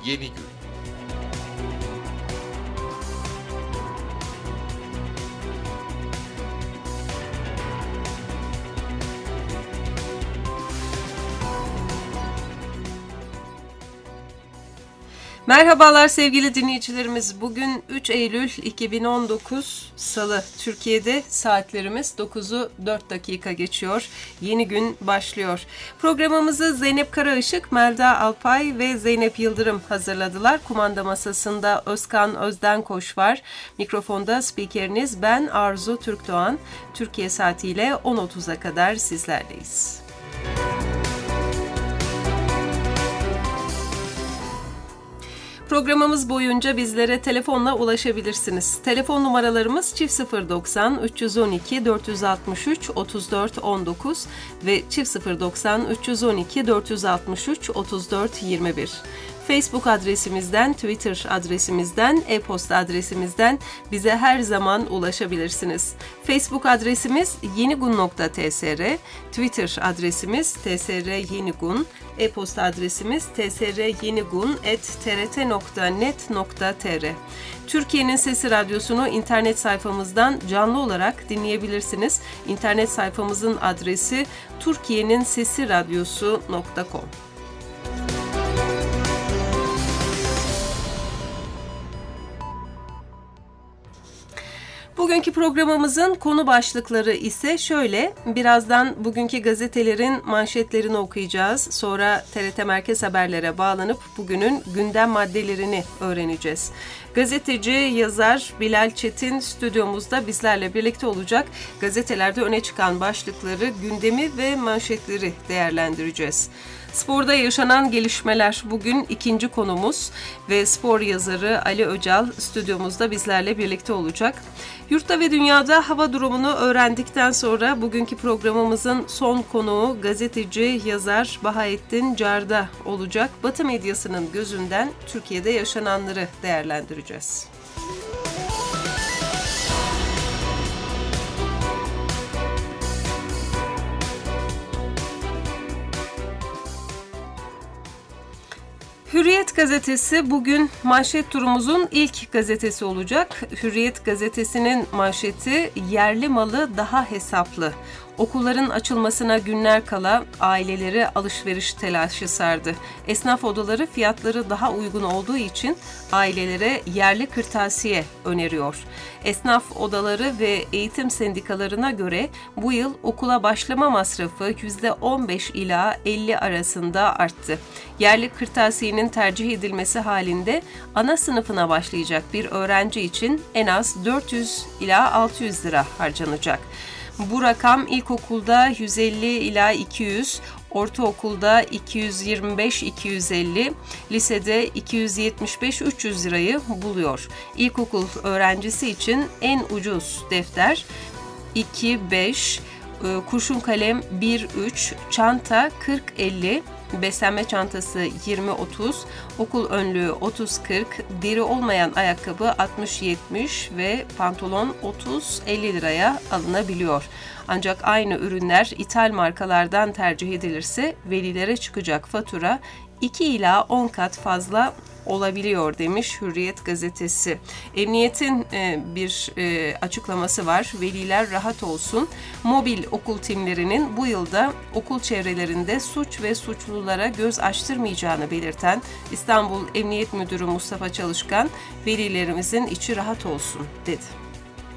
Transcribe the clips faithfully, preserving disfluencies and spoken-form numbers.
Yeni Gün. Merhabalar sevgili dinleyicilerimiz. Bugün üç Eylül iki bin on dokuz Salı. Türkiye'de saatlerimiz dokuzu dört dakika geçiyor. Yeni gün başlıyor. Programımızı Zeynep Karaışık, Melda Alpay ve Zeynep Yıldırım hazırladılar. Kumanda masasında Özkan Özdenkoş var. Mikrofonda spikeriniz ben Arzu Türkdoğan. Türkiye saatiyle on otuza kadar sizlerleyiz. Programımız boyunca bizlere telefonla ulaşabilirsiniz. Telefon numaralarımız çift sıfır doksan üç yüz on iki dört yüz altmış üç otuz dört on dokuz ve çift sıfır doksan üç yüz on iki dört yüz altmış üç otuz dört yirmi bir. Facebook adresimizden, Twitter adresimizden, e-posta adresimizden bize her zaman ulaşabilirsiniz. Facebook adresimiz yenigun nokta tsr, Twitter adresimiz tsryenigun, e-posta adresimiz tsryenigun at trt nokta net nokta tr. Türkiye'nin Sesi Radyosu'nu internet sayfamızdan canlı olarak dinleyebilirsiniz. İnternet sayfamızın adresi türkiyenin sesi radyosu nokta com. Bugünkü programımızın konu başlıkları ise şöyle. Birazdan bugünkü gazetelerin manşetlerini okuyacağız. Sonra T R T Merkez Haberler'e bağlanıp bugünün gündem maddelerini öğreneceğiz. Gazeteci, yazar Bilal Çetin stüdyomuzda bizlerle birlikte olacak. Gazetelerde öne çıkan başlıkları, gündemi ve manşetleri değerlendireceğiz. Sporda yaşanan gelişmeler bugün ikinci konumuz ve spor yazarı Ali Öcal stüdyomuzda bizlerle birlikte olacak. Yurtta ve dünyada hava durumunu öğrendikten sonra bugünkü programımızın son konuğu gazeteci, yazar Bahaettin Carda olacak. Batı medyasının gözünden Türkiye'de yaşananları değerlendireceğiz. Hürriyet gazetesi bugün manşet turumuzun ilk gazetesi olacak. Hürriyet gazetesinin manşeti yerli malı daha hesaplı. Okulların açılmasına günler kala aileleri alışveriş telaşı sardı. Esnaf odaları fiyatları daha uygun olduğu için ailelere yerli kırtasiye öneriyor. Esnaf odaları ve eğitim sendikalarına göre bu yıl okula başlama masrafı yüzde on beş ila elli arasında arttı. Yerli kırtasiyenin tercih edilmesi halinde ana sınıfına başlayacak bir öğrenci için en az dört yüz ila altı yüz lira harcanacak. Bu rakam ilkokulda yüz elli ila iki yüz, ortaokulda iki yüz yirmi beş iki yüz elli, lisede iki yüz yetmiş beş üç yüz lirayı buluyor. İlkokul öğrencisi için en ucuz defter iki beş, kurşun kalem bir üç, çanta kırk elli, beslenme çantası yirmi otuz, okul önlüğü otuz kırk, deri olmayan ayakkabı altmış yetmiş ve pantolon otuz elli liraya alınabiliyor. Ancak aynı ürünler ithal markalardan tercih edilirse velilere çıkacak fatura iki ila on kat fazla olabiliyor demiş Hürriyet gazetesi. Emniyetin e, bir e, açıklaması var. Veliler rahat olsun. Mobil okul timlerinin bu yılda okul çevrelerinde suç ve suçlulara göz açtırmayacağını belirten İstanbul Emniyet Müdürü Mustafa Çalışkan, velilerimizin içi rahat olsun dedi.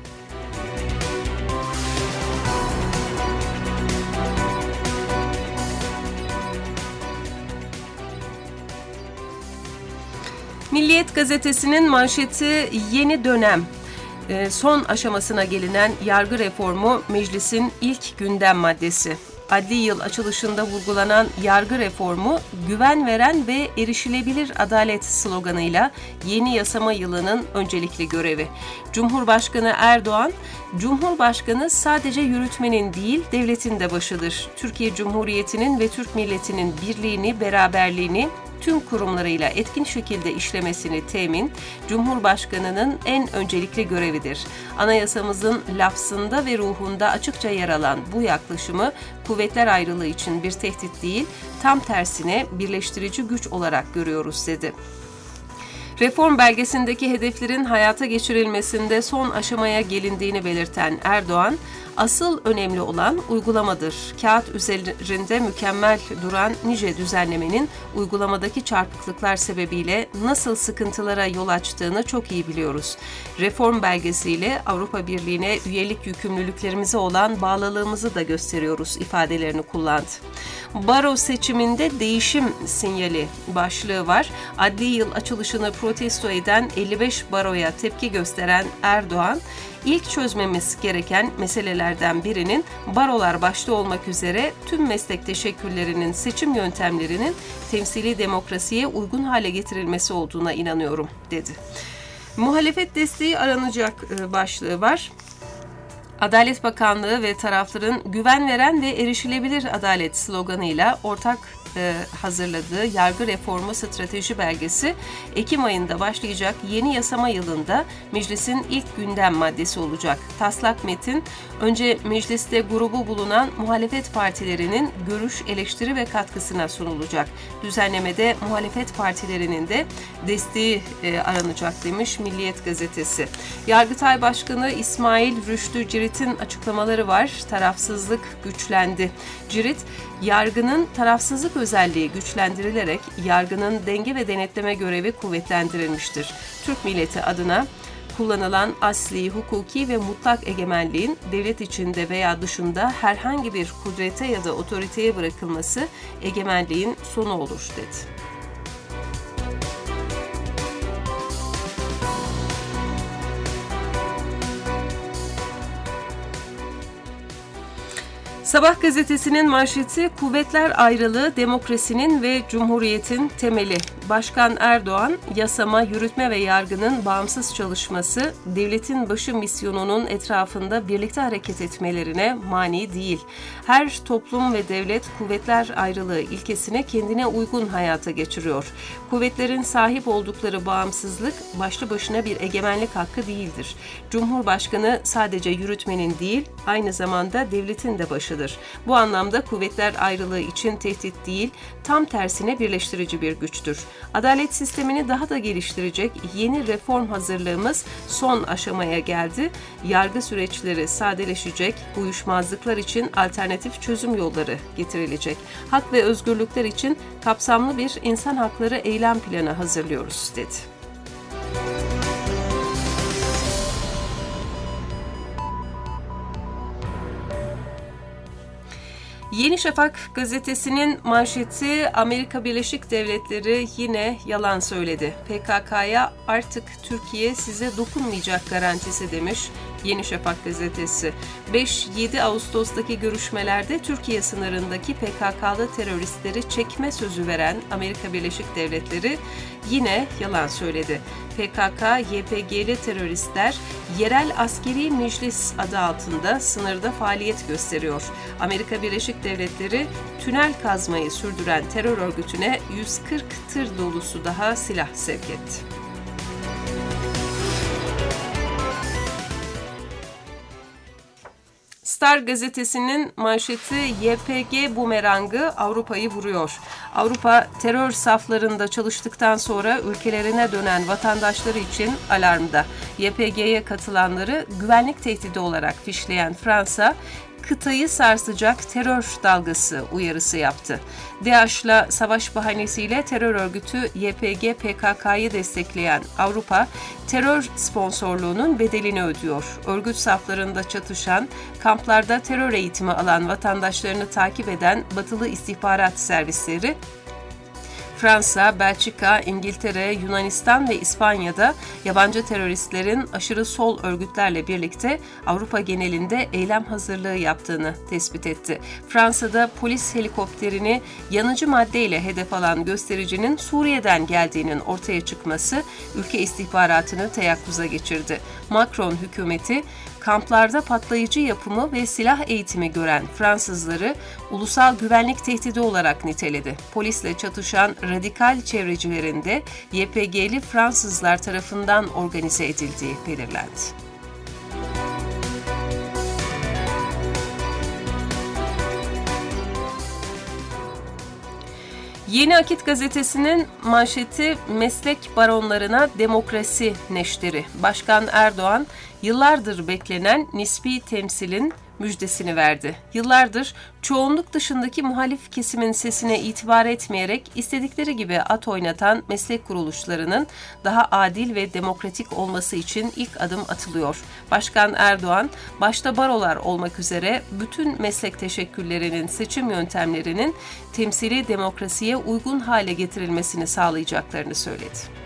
Milliyet gazetesinin manşeti yeni dönem. Son aşamasına gelinen yargı reformu meclisin ilk gündem maddesi. Adli yıl açılışında vurgulanan yargı reformu, güven veren ve erişilebilir adalet sloganıyla yeni yasama yılının öncelikli görevi. Cumhurbaşkanı Erdoğan, Cumhurbaşkanı sadece yürütmenin değil, devletin de başıdır. Türkiye Cumhuriyeti'nin ve Türk milletinin birliğini, beraberliğini tüm kurumlarıyla etkin şekilde işlemesini temin, Cumhurbaşkanı'nın en öncelikli görevidir. Anayasamızın lafzında ve ruhunda açıkça yer alan bu yaklaşımı kuvvetler ayrılığı için bir tehdit değil, tam tersine birleştirici güç olarak görüyoruz dedi. Reform belgesindeki hedeflerin hayata geçirilmesinde son aşamaya gelindiğini belirten Erdoğan, asıl önemli olan uygulamadır. Kağıt üzerinde mükemmel duran nice düzenlemenin uygulamadaki çarpıklıklar sebebiyle nasıl sıkıntılara yol açtığını çok iyi biliyoruz. Reform belgesiyle Avrupa Birliği'ne üyelik yükümlülüklerimize olan bağlılığımızı da gösteriyoruz ifadelerini kullandı. Baro seçiminde değişim sinyali başlığı var. Adli yıl açılışını protesto eden elli beş baroya tepki gösteren Erdoğan, İlk çözmemiz gereken meselelerden birinin barolar başta olmak üzere tüm meslek teşekküllerinin seçim yöntemlerinin temsili demokrasiye uygun hale getirilmesi olduğuna inanıyorum, dedi. Muhalefet desteği aranacak başlığı var. Adalet Bakanlığı ve tarafların güven veren ve erişilebilir adalet sloganıyla ortak e, hazırladığı yargı reformu strateji belgesi Ekim ayında başlayacak yeni yasama yılında meclisin ilk gündem maddesi olacak. Taslak metin önce mecliste grubu bulunan muhalefet partilerinin görüş, eleştiri ve katkısına sunulacak. Düzenlemede muhalefet partilerinin de desteği e, aranacak demiş Milliyet gazetesi. Yargıtay Başkanı İsmail Rüştü Cirit'in açıklamaları var. Tarafsızlık güçlendi. Cirit, yargının tarafsızlık özelliği güçlendirilerek yargının denge ve denetleme görevi kuvvetlendirilmiştir. Türk milleti adına kullanılan asli, hukuki ve mutlak egemenliğin devlet içinde veya dışında herhangi bir kudrete ya da otoriteye bırakılması egemenliğin sonu olur, dedi. Sabah gazetesinin manşeti kuvvetler ayrılığı demokrasinin ve cumhuriyetin temeli. Başkan Erdoğan, yasama, yürütme ve yargının bağımsız çalışması, devletin başı misyonunun etrafında birlikte hareket etmelerine mani değil. Her toplum ve devlet kuvvetler ayrılığı ilkesine kendine uygun hayata geçiriyor. Kuvvetlerin sahip oldukları bağımsızlık başlı başına bir egemenlik hakkı değildir. Cumhurbaşkanı sadece yürütmenin değil, aynı zamanda devletin de başıdır. Bu anlamda kuvvetler ayrılığı için tehdit değil, tam tersine birleştirici bir güçtür. Adalet sistemini daha da geliştirecek yeni reform hazırlığımız son aşamaya geldi. Yargı süreçleri sadeleşecek, uyuşmazlıklar için alternatif çözüm yolları getirilecek. Hak ve özgürlükler için kapsamlı bir insan hakları eylem planı hazırlıyoruz, dedi. Yeni Şafak gazetesinin manşeti Amerika Birleşik Devletleri yine yalan söyledi. P K K'ya artık Türkiye size dokunmayacak garantisi demiş Yeni Şafak gazetesi. beş yedi Ağustos'taki görüşmelerde Türkiye sınırındaki P K K'lı teröristleri çekme sözü veren Amerika Birleşik Devletleri yine yalan söyledi. P K K Y P G'li teröristler Yerel Askeri Meclis adı altında sınırda faaliyet gösteriyor. Amerika Birleşik Devletleri tünel kazmayı sürdüren terör örgütüne yüz kırk tır dolusu daha silah sevk etti. Star gazetesinin manşeti Y P G bumerangı Avrupa'yı vuruyor. Avrupa terör saflarında çalıştıktan sonra ülkelerine dönen vatandaşları için alarmda. Y P G'ye katılanları güvenlik tehdidi olarak fişleyen Fransa, kıtayı sarsacak terör dalgası uyarısı yaptı. DAEŞ'la savaş bahanesiyle terör örgütü Y P G P K K'yı destekleyen Avrupa, terör sponsorluğunun bedelini ödüyor. Örgüt saflarında çatışan, kamplarda terör eğitimi alan vatandaşlarını takip eden Batılı istihbarat servisleri, Fransa, Belçika, İngiltere, Yunanistan ve İspanya'da yabancı teröristlerin aşırı sol örgütlerle birlikte Avrupa genelinde eylem hazırlığı yaptığını tespit etti. Fransa'da polis helikopterini yanıcı maddeyle hedef alan göstericinin Suriye'den geldiğinin ortaya çıkması ülke istihbaratını teyakkuza geçirdi. Macron hükümeti kamplarda patlayıcı yapımı ve silah eğitimi gören Fransızları ulusal güvenlik tehdidi olarak niteledi. Polisle çatışan radikal çevrecilerin de Y P G'li Fransızlar tarafından organize edildiği belirlendi. Yeni Akit gazetesinin manşeti meslek baronlarına demokrasi neşteri. Başkan Erdoğan yıllardır beklenen nispi temsilin müjdesini verdi. Yıllardır çoğunluk dışındaki muhalif kesimin sesine itibar etmeyerek istedikleri gibi at oynatan meslek kuruluşlarının daha adil ve demokratik olması için ilk adım atılıyor. Başkan Erdoğan, başta barolar olmak üzere bütün meslek teşekküllerinin seçim yöntemlerinin temsili demokrasiye uygun hale getirilmesini sağlayacaklarını söyledi.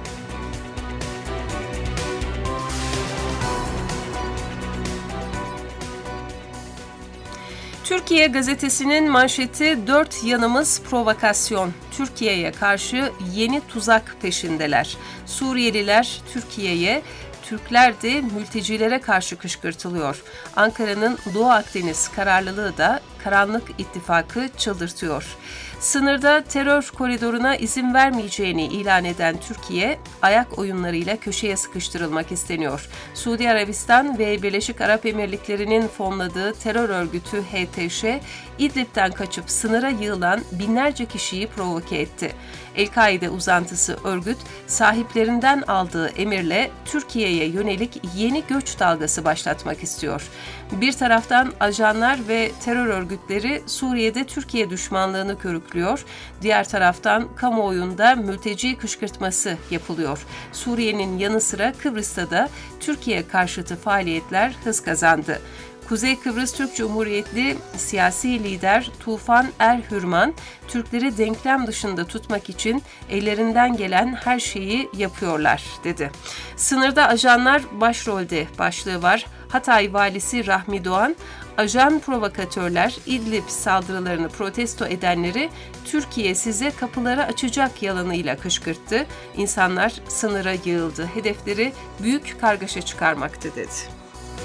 Türkiye gazetesinin manşeti dört yanımız provokasyon. Türkiye'ye karşı yeni tuzak peşindeler. Suriyeliler Türkiye'ye, Türkler de mültecilere karşı kışkırtılıyor. Ankara'nın Doğu Akdeniz kararlılığı da karanlık ittifakı çıldırtıyor. Sınırda terör koridoruna izin vermeyeceğini ilan eden Türkiye, ayak oyunlarıyla köşeye sıkıştırılmak isteniyor. Suudi Arabistan ve Birleşik Arap Emirlikleri'nin fonladığı terör örgütü H T Ş, İdlib'den kaçıp sınıra yığılan binlerce kişiyi provoke etti. El-Kaide uzantısı örgüt, sahiplerinden aldığı emirle Türkiye'ye yönelik yeni göç dalgası başlatmak istiyor. Bir taraftan ajanlar ve terör örgütleri Suriye'de Türkiye düşmanlığını körüklüyor, diğer taraftan kamuoyunda mülteci kışkırtması yapılıyor. Suriye'nin yanı sıra Kıbrıs'ta da Türkiye karşıtı faaliyetler hız kazandı. Kuzey Kıbrıs Türk Cumhuriyetli siyasi lider Tufan Er-Hürman, Türkleri denklem dışında tutmak için ellerinden gelen her şeyi yapıyorlar, dedi. Sınırda ajanlar başrolde başlığı var. Hatay valisi Rahmi Doğan, ajan provokatörler İdlib saldırılarını protesto edenleri Türkiye size kapıları açacak yalanıyla kışkırttı. İnsanlar sınıra yığıldı. Hedefleri büyük kargaşa çıkarmaktı, dedi.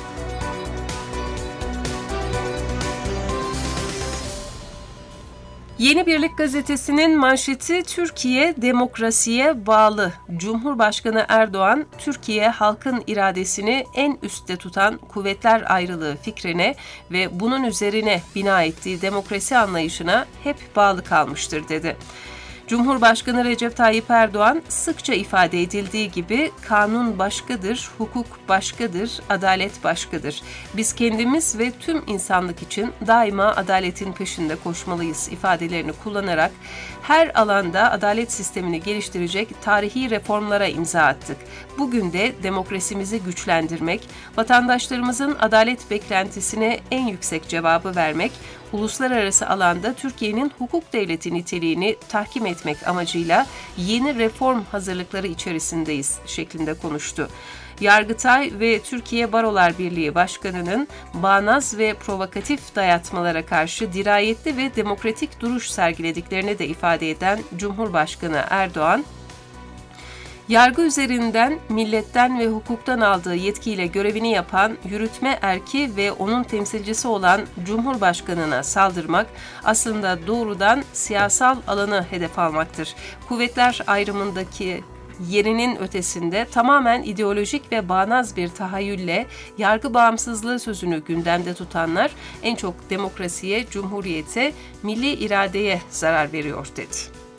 Yeni Birlik gazetesinin manşeti Türkiye demokrasiye bağlı. Cumhurbaşkanı Erdoğan, Türkiye halkın iradesini en üstte tutan kuvvetler ayrılığı fikrine ve bunun üzerine bina ettiği demokrasi anlayışına hep bağlı kalmıştır, dedi. Cumhurbaşkanı Recep Tayyip Erdoğan sıkça ifade edildiği gibi kanun başkadır, hukuk başkadır, adalet başkadır. Biz kendimiz ve tüm insanlık için daima adaletin peşinde koşmalıyız ifadelerini kullanarak her alanda adalet sistemini geliştirecek tarihi reformlara imza attık. Bugün de demokrasimizi güçlendirmek, vatandaşlarımızın adalet beklentisine en yüksek cevabı vermek, uluslararası alanda Türkiye'nin hukuk devleti niteliğini tahkim etmek amacıyla yeni reform hazırlıkları içerisindeyiz şeklinde konuştu. Yargıtay ve Türkiye Barolar Birliği Başkanı'nın bağnaz ve provokatif dayatmalara karşı dirayetli ve demokratik duruş sergilediklerini de ifade eden Cumhurbaşkanı Erdoğan, yargı üzerinden milletten ve hukuktan aldığı yetkiyle görevini yapan yürütme erki ve onun temsilcisi olan Cumhurbaşkanı'na saldırmak aslında doğrudan siyasal alanı hedef almaktır. Kuvvetler ayrımındaki yerinin ötesinde tamamen ideolojik ve bağnaz bir tahayyülle yargı bağımsızlığı sözünü gündemde tutanlar en çok demokrasiye, cumhuriyete, milli iradeye zarar veriyor, dedi.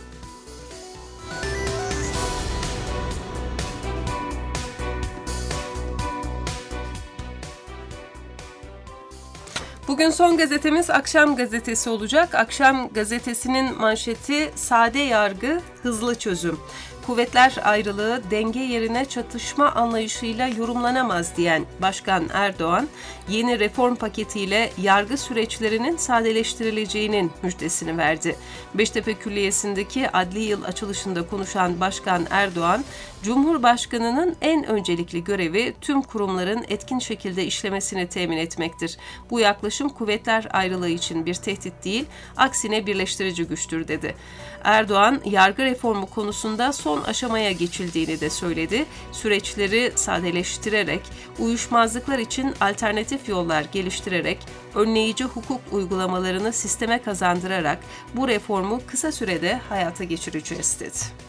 Bugün son gazetemiz Akşam Gazetesi olacak. Akşam Gazetesi'nin manşeti sade yargı, hızlı çözüm. Kuvvetler ayrılığı denge yerine çatışma anlayışıyla yorumlanamaz diyen Başkan Erdoğan, yeni reform paketiyle yargı süreçlerinin sadeleştirileceğinin müjdesini verdi. Beştepe Külliyesi'ndeki adli yıl açılışında konuşan Başkan Erdoğan, Cumhurbaşkanı'nın en öncelikli görevi tüm kurumların etkin şekilde işlemesini temin etmektir. Bu yaklaşım kuvvetler ayrılığı için bir tehdit değil, aksine birleştirici güçtür, dedi. Erdoğan, yargı reformu konusunda son aşamaya geçildiğini de söyledi. Süreçleri sadeleştirerek, uyuşmazlıklar için alternatif yollar geliştirerek, önleyici hukuk uygulamalarını sisteme kazandırarak bu reformu kısa sürede hayata geçireceğiz, dedi.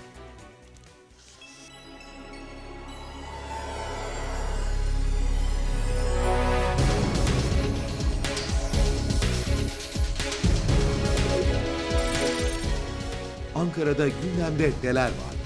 Ankara'da gündemde neler var?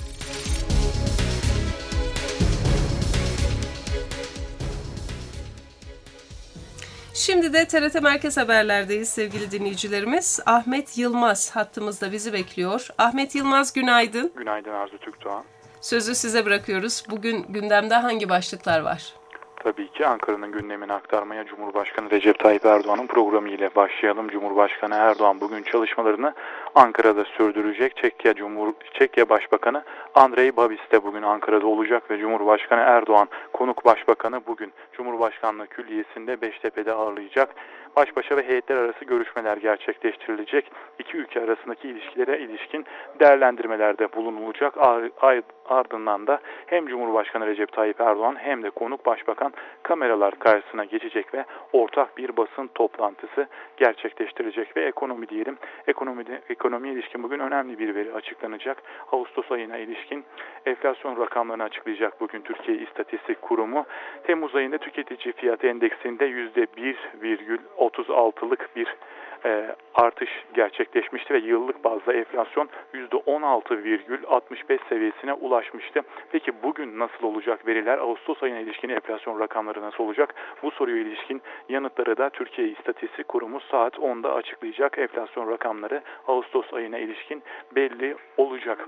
Şimdi de T R T Merkez Haberler'deyiz sevgili dinleyicilerimiz. Ahmet Yılmaz hattımızda bizi bekliyor. Ahmet Yılmaz, günaydın. Günaydın Arzu Türkdoğan. Sözü size bırakıyoruz. Bugün gündemde hangi başlıklar var? Tabii ki Ankara'nın gündemini aktarmaya Cumhurbaşkanı Recep Tayyip Erdoğan'ın programı ile başlayalım. Cumhurbaşkanı Erdoğan bugün çalışmalarını Ankara'da sürdürecek. Çekya Cumhur Çekya Başbakanı Andrej Babis de bugün Ankara'da olacak ve Cumhurbaşkanı Erdoğan konuk başbakanı bugün Cumhurbaşkanlığı Külliyesi'nde Beştepe'de ağırlayacak. Baş başa ve heyetler arası görüşmeler gerçekleştirilecek. İki ülke arasındaki ilişkilere ilişkin değerlendirmelerde bulunulacak. Ardından da hem Cumhurbaşkanı Recep Tayyip Erdoğan hem de konuk başbakan kameralar karşısına geçecek ve ortak bir basın toplantısı gerçekleştirecek ve ekonomi diyelim. Ekonomide, ekonomiye ilişkin bugün önemli bir veri açıklanacak. Ağustos ayına ilişkin enflasyon rakamlarını açıklayacak bugün Türkiye İstatistik Kurumu. Temmuz ayında tüketici fiyat endeksinde yüzde bir virgül otuz altılık bir e, artış gerçekleşmişti ve yıllık bazda enflasyon yüzde on altı virgül altmış beş seviyesine ulaşmıştı. Peki bugün nasıl olacak veriler? Ağustos ayına ilişkin enflasyon rakamları nasıl olacak? Bu soruya ilişkin yanıtları da Türkiye İstatistik Kurumu saat onda açıklayacak. Enflasyon rakamları Ağustos ayına ilişkin belli olacak.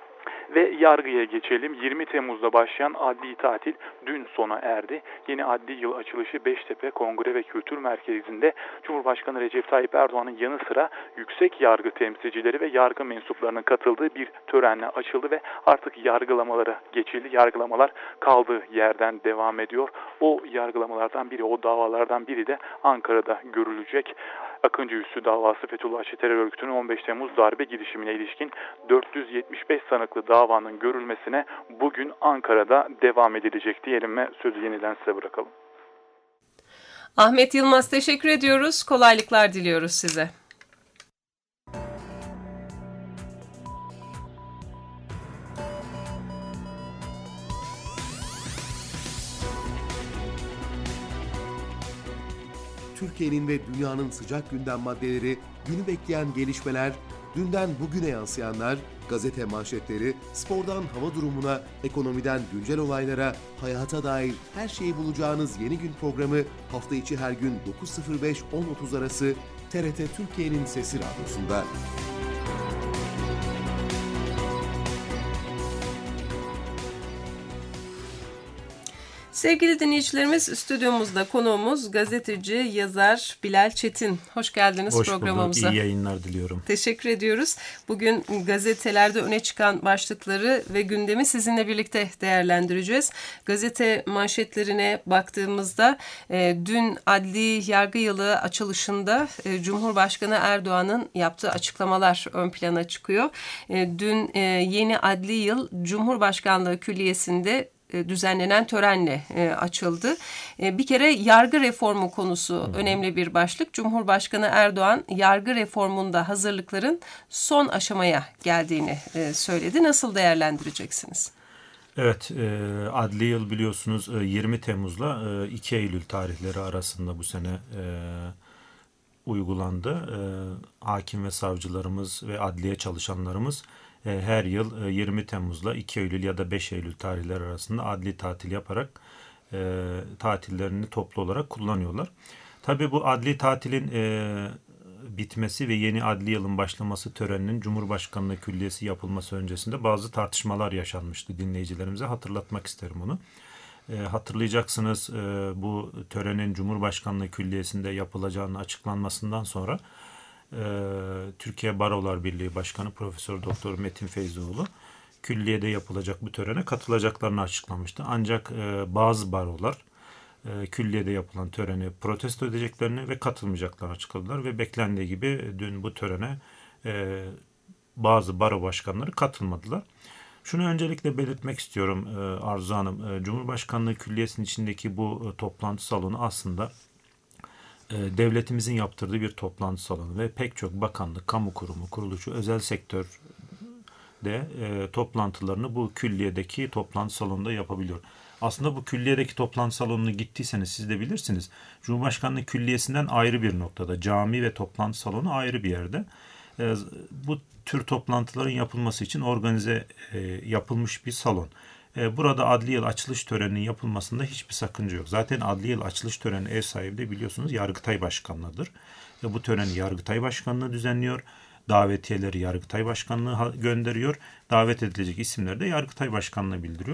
Ve yargıya geçelim. yirmi Temmuz'da başlayan adli tatil dün sona erdi. Yeni adli yıl açılışı Beştepe Kongre ve Kültür Merkezi'nde Cumhurbaşkanı Recep Tayyip Erdoğan'ın yanı sıra yüksek yargı temsilcileri ve yargı mensuplarının katıldığı bir törenle açıldı ve artık yargılamalara geçildi. Yargılamalar kaldığı yerden devam ediyor. O yargılamalardan biri, o davalardan biri de Ankara'da görülecek. Akıncı Üssü davası Fethullahçı terör örgütünün on beş Temmuz darbe girişimine ilişkin dört yüz yetmiş beş sanıklı davanın görülmesine bugün Ankara'da devam edilecek diyelim ve sözü yeniden size bırakalım. Ahmet Yılmaz, teşekkür ediyoruz. Kolaylıklar diliyoruz size. Türkiye'nin ve dünyanın sıcak gündem maddeleri, günü bekleyen gelişmeler, dünden bugüne yansıyanlar, gazete manşetleri, spordan hava durumuna, ekonomiden güncel olaylara, hayata dair her şeyi bulacağınız Yeni Gün programı hafta içi her gün dokuz sıfır beş on otuz arası T R T Türkiye'nin Sesi Radyosu'nda. Sevgili dinleyicilerimiz, stüdyomuzda konuğumuz gazeteci, yazar Bilal Çetin. Hoş geldiniz Hoş programımıza. Hoş bulduk, iyi yayınlar diliyorum. Teşekkür ediyoruz. Bugün gazetelerde öne çıkan başlıkları ve gündemi sizinle birlikte değerlendireceğiz. Gazete manşetlerine baktığımızda e, dün adli yargı yılı açılışında e, Cumhurbaşkanı Erdoğan'ın yaptığı açıklamalar ön plana çıkıyor. E, dün e, yeni adli yıl Cumhurbaşkanlığı Külliyesi'nde düzenlenen törenle e, açıldı. E, bir kere yargı reformu konusu Hı. önemli bir başlık. Cumhurbaşkanı Erdoğan yargı reformunda hazırlıkların son aşamaya geldiğini e, söyledi. Nasıl değerlendireceksiniz? Evet, e, adli yıl biliyorsunuz yirmi Temmuz'la e, iki Eylül tarihleri arasında bu sene e, uygulandı. E, hakim ve savcılarımız ve adliye çalışanlarımız her yıl yirmi Temmuz'la iki Eylül ya da beş Eylül tarihleri arasında adli tatil yaparak e, tatillerini toplu olarak kullanıyorlar. Tabii bu adli tatilin e, bitmesi ve yeni adli yılın başlaması töreninin Cumhurbaşkanlığı Külliyesi yapılması öncesinde bazı tartışmalar yaşanmıştı. Dinleyicilerimize hatırlatmak isterim onu. E, hatırlayacaksınız e, bu törenin Cumhurbaşkanlığı Külliyesi'nde yapılacağını açıklanmasından sonra Türkiye Barolar Birliği Başkanı Profesör Doktor Metin Feyzioğlu külliyede yapılacak bu törene katılacaklarını açıklamıştı. Ancak bazı barolar külliyede yapılan töreni protesto edeceklerini ve katılmayacaklarını açıkladılar ve beklendiği gibi dün bu törene bazı baro başkanları katılmadılar. Şunu öncelikle belirtmek istiyorum Arzu Hanım. Cumhurbaşkanlığı Külliyesi'nin içindeki bu toplantı salonu aslında devletimizin yaptırdığı bir toplantı salonu ve pek çok bakanlık, kamu kurumu, kuruluşu, özel sektör de e, toplantılarını bu külliyedeki toplantı salonunda yapabiliyor. Aslında bu külliyedeki toplantı salonuna gittiyseniz siz de bilirsiniz. Cumhurbaşkanlığı Külliyesi'nden ayrı bir noktada, cami ve toplantı salonu ayrı bir yerde. e, bu tür toplantıların yapılması için organize e, yapılmış bir salon. E, burada adli yıl açılış töreninin yapılmasında hiçbir sakınca yok. Zaten adli yıl açılış töreni ev sahibi de biliyorsunuz Yargıtay Başkanlığı'dır. Ve bu töreni Yargıtay Başkanlığı düzenliyor. Davetiyeleri Yargıtay Başkanlığı gönderiyor. Davet edilecek isimleri de Yargıtay Başkanlığı bildiriyor.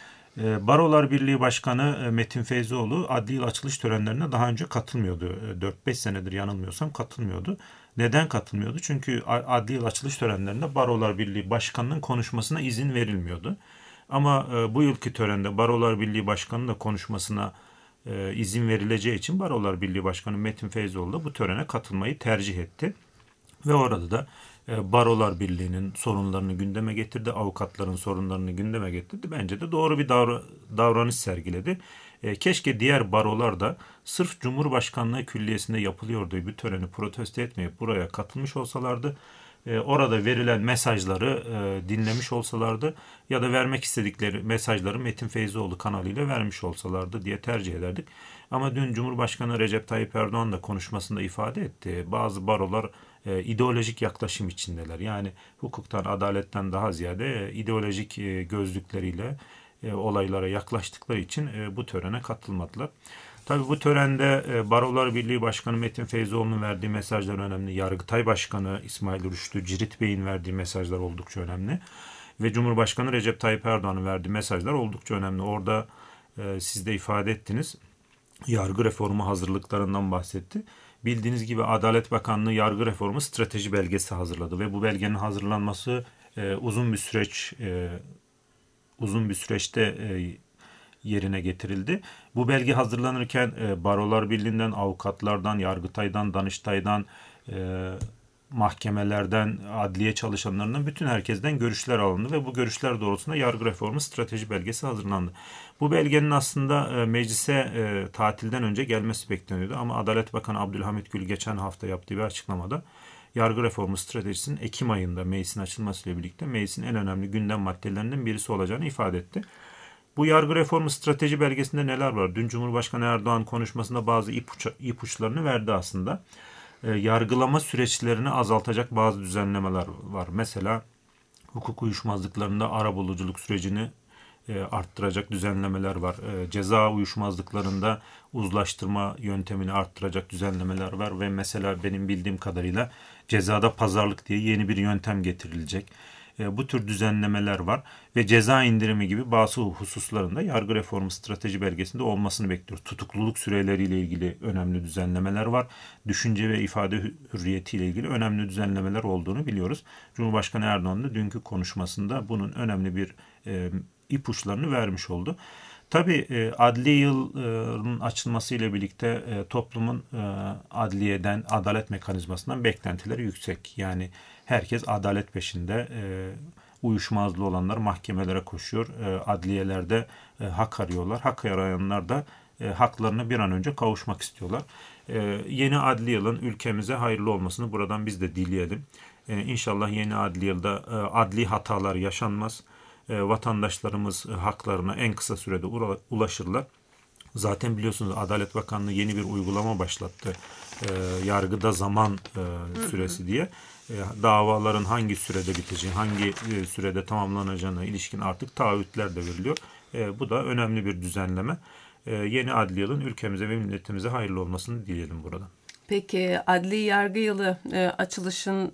Barolar Birliği Başkanı Metin Feyzioğlu adli yıl açılış törenlerine daha önce katılmıyordu. dört beş senedir yanılmıyorsam katılmıyordu. Neden katılmıyordu? Çünkü adli yıl açılış törenlerinde Barolar Birliği Başkanı'nın konuşmasına izin verilmiyordu. Ama bu yılki törende Barolar Birliği Başkanı'nın da konuşmasına izin verileceği için Barolar Birliği Başkanı Metin Feyzioğlu da bu törene katılmayı tercih etti. Ve orada da Barolar Birliği'nin sorunlarını gündeme getirdi, avukatların sorunlarını gündeme getirdi. Bence de doğru bir davra- davranış sergiledi. Keşke diğer barolar da sırf Cumhurbaşkanlığı Külliyesi'nde yapılıyor diye bir töreni protesto etmeyip buraya katılmış olsalardı, orada verilen mesajları dinlemiş olsalardı ya da vermek istedikleri mesajları Metin Feyzioğlu kanalıyla vermiş olsalardı diye tercih ederdik. Ama dün Cumhurbaşkanı Recep Tayyip Erdoğan da konuşmasında ifade etti. Bazı barolar e, ideolojik yaklaşım içindeler. Yani hukuktan, adaletten daha ziyade e, ideolojik e, gözlükleriyle e, olaylara yaklaştıkları için e, bu törene katılmadılar. Tabii bu törende e, Barolar Birliği Başkanı Metin Feyzioğlu'nun verdiği mesajlar önemli. Yargıtay Başkanı İsmail Rüştü Cirit Bey'in verdiği mesajlar oldukça önemli. Ve Cumhurbaşkanı Recep Tayyip Erdoğan'ın verdiği mesajlar oldukça önemli. Orada e, siz de ifade ettiniz. Yargı reformu hazırlıklarından bahsetti. Bildiğiniz gibi Adalet Bakanlığı yargı reformu strateji belgesi hazırladı ve bu belgenin hazırlanması e, uzun bir süreç e, uzun bir süreçte e, yerine getirildi. Bu belge hazırlanırken e, Barolar Birliği'nden, avukatlardan, Yargıtay'dan, Danıştay'dan, e, mahkemelerden, adliye çalışanlarından bütün herkesten görüşler alındı ve bu görüşler doğrultusunda yargı reformu strateji belgesi hazırlandı. Bu belgenin aslında meclise e, tatilden önce gelmesi bekleniyordu ama Adalet Bakanı Abdülhamit Gül geçen hafta yaptığı bir açıklamada yargı reformu stratejisinin Ekim ayında meclisin açılmasıyla birlikte meclisin en önemli gündem maddelerinden birisi olacağını ifade etti. Bu yargı reformu strateji belgesinde neler var? Dün Cumhurbaşkanı Erdoğan konuşmasında bazı ipuç, ipuçlarını verdi aslında. E, yargılama süreçlerini azaltacak bazı düzenlemeler var. Mesela hukuk uyuşmazlıklarında arabuluculuk sürecini e, arttıracak düzenlemeler var. E, ceza uyuşmazlıklarında uzlaştırma yöntemini arttıracak düzenlemeler var ve mesela benim bildiğim kadarıyla cezada pazarlık diye yeni bir yöntem getirilecek. E, bu tür düzenlemeler var ve ceza indirimi gibi bazı hususlarında yargı reformu strateji belgesinde olmasını bekliyoruz. Tutukluluk süreleriyle ilgili önemli düzenlemeler var. Düşünce ve ifade hürriyetiyle ilgili önemli düzenlemeler olduğunu biliyoruz. Cumhurbaşkanı Erdoğan da dünkü konuşmasında bunun önemli bir e, ipuçlarını vermiş oldu. Tabii e, adli yılın açılmasıyla birlikte e, toplumun e, adliyeden, adalet mekanizmasından beklentileri yüksek. Yani herkes adalet peşinde. E, uyuşmazlığı olanlar mahkemelere koşuyor. E, adliyelerde e, hak arıyorlar. Hak arayanlar da e, haklarına bir an önce kavuşmak istiyorlar. E, yeni adli yılın ülkemize hayırlı olmasını buradan biz de dileyelim. E, İnşallah yeni adli yılda e, adli hatalar yaşanmaz. Vatandaşlarımız haklarına en kısa sürede ulaşırlar. Zaten biliyorsunuz Adalet Bakanlığı yeni bir uygulama başlattı. E, yargıda zaman e, süresi diye. E, davaların hangi sürede biteceği, hangi e, sürede tamamlanacağına ilişkin artık taahhütler de veriliyor. E, bu da önemli bir düzenleme. E, yeni adli yılın ülkemize ve milletimize hayırlı olmasını dileyelim buradan. Peki adli yargı yılı e, açılışın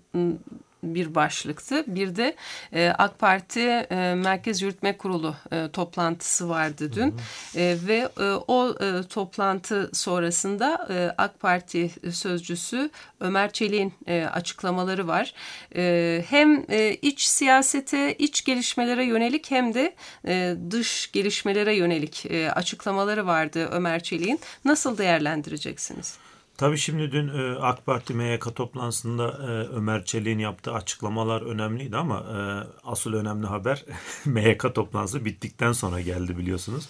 bir başlıktı. Bir de e, AK Parti e, Merkez Yürütme Kurulu e, toplantısı vardı dün. Hı hı. E, ve e, o e, toplantı sonrasında e, AK Parti sözcüsü Ömer Çelik'in e, açıklamaları var. E, hem e, iç siyasete, iç gelişmelere yönelik hem de e, dış gelişmelere yönelik e, açıklamaları vardı Ömer Çelik'in. Nasıl değerlendireceksiniz? Tabii şimdi dün e, AK Parti M Y K toplantısında e, Ömer Çelik'in yaptığı açıklamalar önemliydi ama e, asıl önemli haber M Y K toplantısı bittikten sonra geldi biliyorsunuz.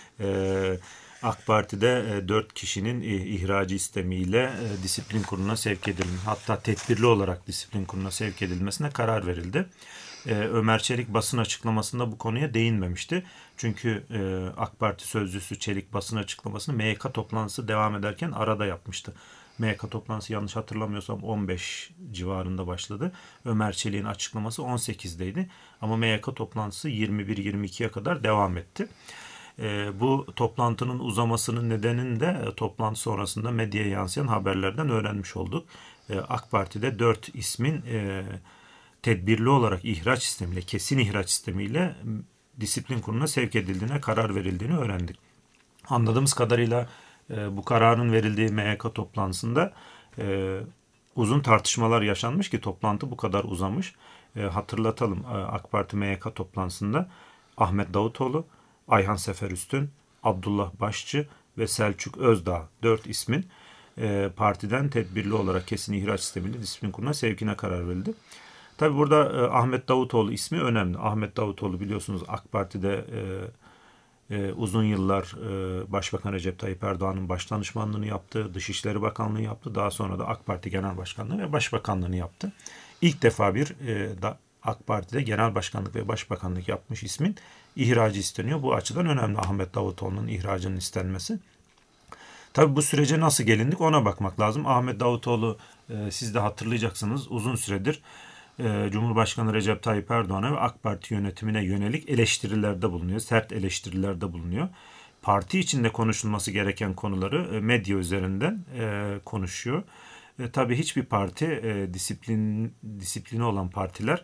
E, AK Parti'de e, dört kişinin e, ihracı istemiyle e, disiplin kuruluna sevk edilmesi, hatta tedbirli olarak disiplin kuruluna sevk edilmesine karar verildi. Ee, Ömer Çelik basın açıklamasında bu konuya değinmemişti. Çünkü e, AK Parti sözcüsü Çelik basın açıklamasını M Y K toplantısı devam ederken arada yapmıştı. M Y K toplantısı yanlış hatırlamıyorsam on beş civarında başladı. Ömer Çelik'in açıklaması on sekizdeydi. Ama M Y K toplantısı yirmi bir yirmi ikiye kadar devam etti. E, bu toplantının uzamasının nedenini de e, toplantı sonrasında medyaya yansıyan haberlerden öğrenmiş olduk. E, AK Parti'de dört ismin e, tedbirli olarak ihraç sistemiyle, kesin ihraç sistemiyle disiplin kuruluna sevk edildiğine karar verildiğini öğrendik. Anladığımız kadarıyla e, bu kararın verildiği M Y K toplantısında e, uzun tartışmalar yaşanmış ki toplantı bu kadar uzamış. E, hatırlatalım, e, AK Parti M Y K toplantısında Ahmet Davutoğlu, Ayhan Seferüstün, Abdullah Başçı ve Selçuk Özdağ dört ismin e, partiden tedbirli olarak kesin ihraç sistemiyle disiplin kuruluna sevkine karar verildi. Tabi burada e, Ahmet Davutoğlu ismi önemli. Ahmet Davutoğlu biliyorsunuz AK Parti'de e, e, uzun yıllar e, Başbakan Recep Tayyip Erdoğan'ın başdanışmanlığını yaptı, Dışişleri Bakanlığı yaptı. Daha sonra da AK Parti Genel Başkanlığı ve Başbakanlığını yaptı. İlk defa bir e, da AK Parti'de Genel Başkanlık ve Başbakanlık yapmış ismin ihracı isteniyor. Bu açıdan önemli Ahmet Davutoğlu'nun ihracının istenmesi. Tabi bu sürece nasıl gelindik ona bakmak lazım. Ahmet Davutoğlu e, siz de hatırlayacaksınız uzun süredir e, Cumhurbaşkanı Recep Tayyip Erdoğan'a ve AK Parti yönetimine yönelik eleştirilerde bulunuyor. Sert eleştirilerde bulunuyor. Parti içinde konuşulması gereken konuları e, medya üzerinden e, konuşuyor. E, tabii hiçbir parti e, disiplin disiplini olan partiler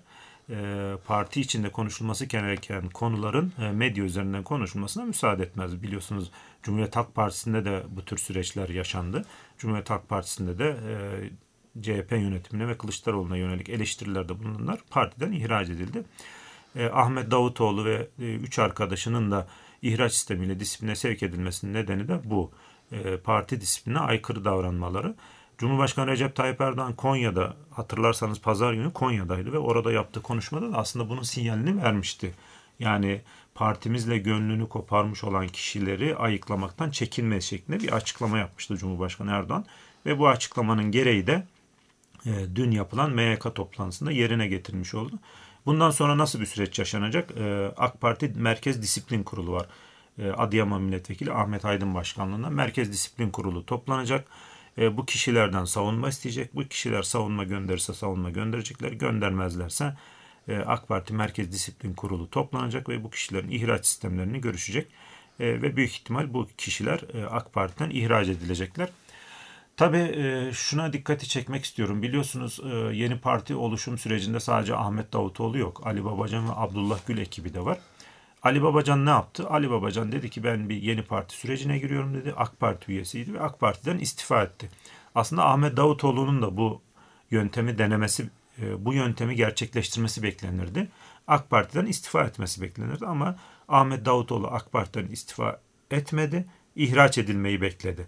e, parti içinde konuşulması gereken konuların e, medya üzerinden konuşulmasına müsaade etmez. Biliyorsunuz Cumhuriyet Halk Partisi'nde de bu tür süreçler yaşandı. Cumhuriyet Halk Partisi'nde de e, C H P yönetimine ve Kılıçdaroğlu'na yönelik eleştirilerde bulunanlar partiden ihraç edildi. E, Ahmet Davutoğlu ve e, üç arkadaşının da ihraç sistemiyle disipline sevk edilmesinin nedeni de bu. E, parti disipline aykırı davranmaları. Cumhurbaşkanı Recep Tayyip Erdoğan Konya'da, hatırlarsanız pazar günü Konya'daydı ve orada yaptığı konuşmada da aslında bunun sinyalini vermişti. Yani partimizle gönlünü koparmış olan kişileri ayıklamaktan çekinme şeklinde bir açıklama yapmıştı Cumhurbaşkanı Erdoğan. Ve bu açıklamanın gereği de e, dün yapılan M Y K toplantısında yerine getirmiş oldu. Bundan sonra nasıl bir süreç yaşanacak? E, AK Parti Merkez Disiplin Kurulu var. E, Adıyaman Milletvekili Ahmet Aydın Başkanlığında Merkez Disiplin Kurulu toplanacak. E, bu kişilerden savunma isteyecek. Bu kişiler savunma gönderirse savunma gönderecekler. Göndermezlerse e, AK Parti Merkez Disiplin Kurulu toplanacak ve bu kişilerin ihraç sistemlerini görüşecek. E, ve büyük ihtimal bu kişiler e, AK Parti'den ihraç edilecekler. Tabii e, şuna dikkati çekmek istiyorum. Biliyorsunuz e, yeni parti oluşum sürecinde sadece Ahmet Davutoğlu yok. Ali Babacan ve Abdullah Gül ekibi de var. Ali Babacan ne yaptı? Ali Babacan dedi ki ben bir yeni parti sürecine giriyorum dedi. AK Parti üyesiydi ve AK Parti'den istifa etti. Aslında Ahmet Davutoğlu'nun da bu yöntemi denemesi, bu yöntemi gerçekleştirmesi beklenirdi. AK Parti'den istifa etmesi beklenirdi ama Ahmet Davutoğlu AK Parti'den istifa etmedi. İhraç edilmeyi bekledi.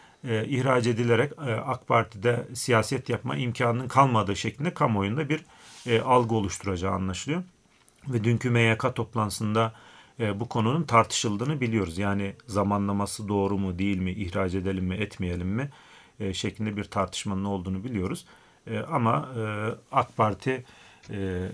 İhraç edilerek AK Parti'de siyaset yapma imkanının kalmadığı şeklinde kamuoyunda bir algı oluşturacağı anlaşılıyor. Ve dünkü M Y K toplantısında e, bu konunun tartışıldığını biliyoruz. Yani zamanlaması doğru mu değil mi, ihraç edelim mi etmeyelim mi e, şeklinde bir tartışmanın olduğunu biliyoruz. E, ama e, AK Parti e,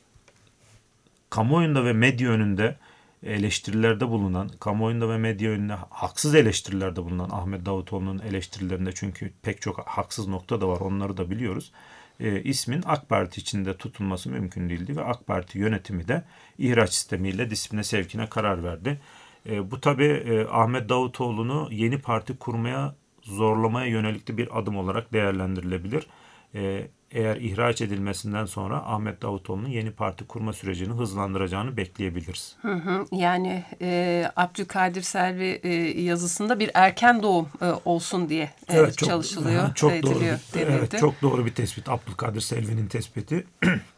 kamuoyunda ve medya önünde eleştirilerde bulunan, kamuoyunda ve medya önünde haksız eleştirilerde bulunan Ahmet Davutoğlu'nun eleştirilerinde çünkü pek çok haksız nokta da var onları da biliyoruz. E, ismin AK Parti içinde tutulması mümkün değildi ve AK Parti yönetimi de ihraç sistemiyle disipline sevkine karar verdi. E, bu tabii e, Ahmet Davutoğlu'nu yeni parti kurmaya zorlamaya yönelik de bir adım olarak değerlendirilebilir. E, eğer ihraç edilmesinden sonra Ahmet Davutoğlu'nun yeni parti kurma sürecini hızlandıracağını bekleyebiliriz. Hı hı, yani e, Abdülkadir Selvi e, yazısında bir erken doğum e, olsun diye e, evet, çok, çalışılıyor. Çok ediliyor, doğru. Bir, evet, çok doğru bir tespit. Abdülkadir Selvi'nin tespiti.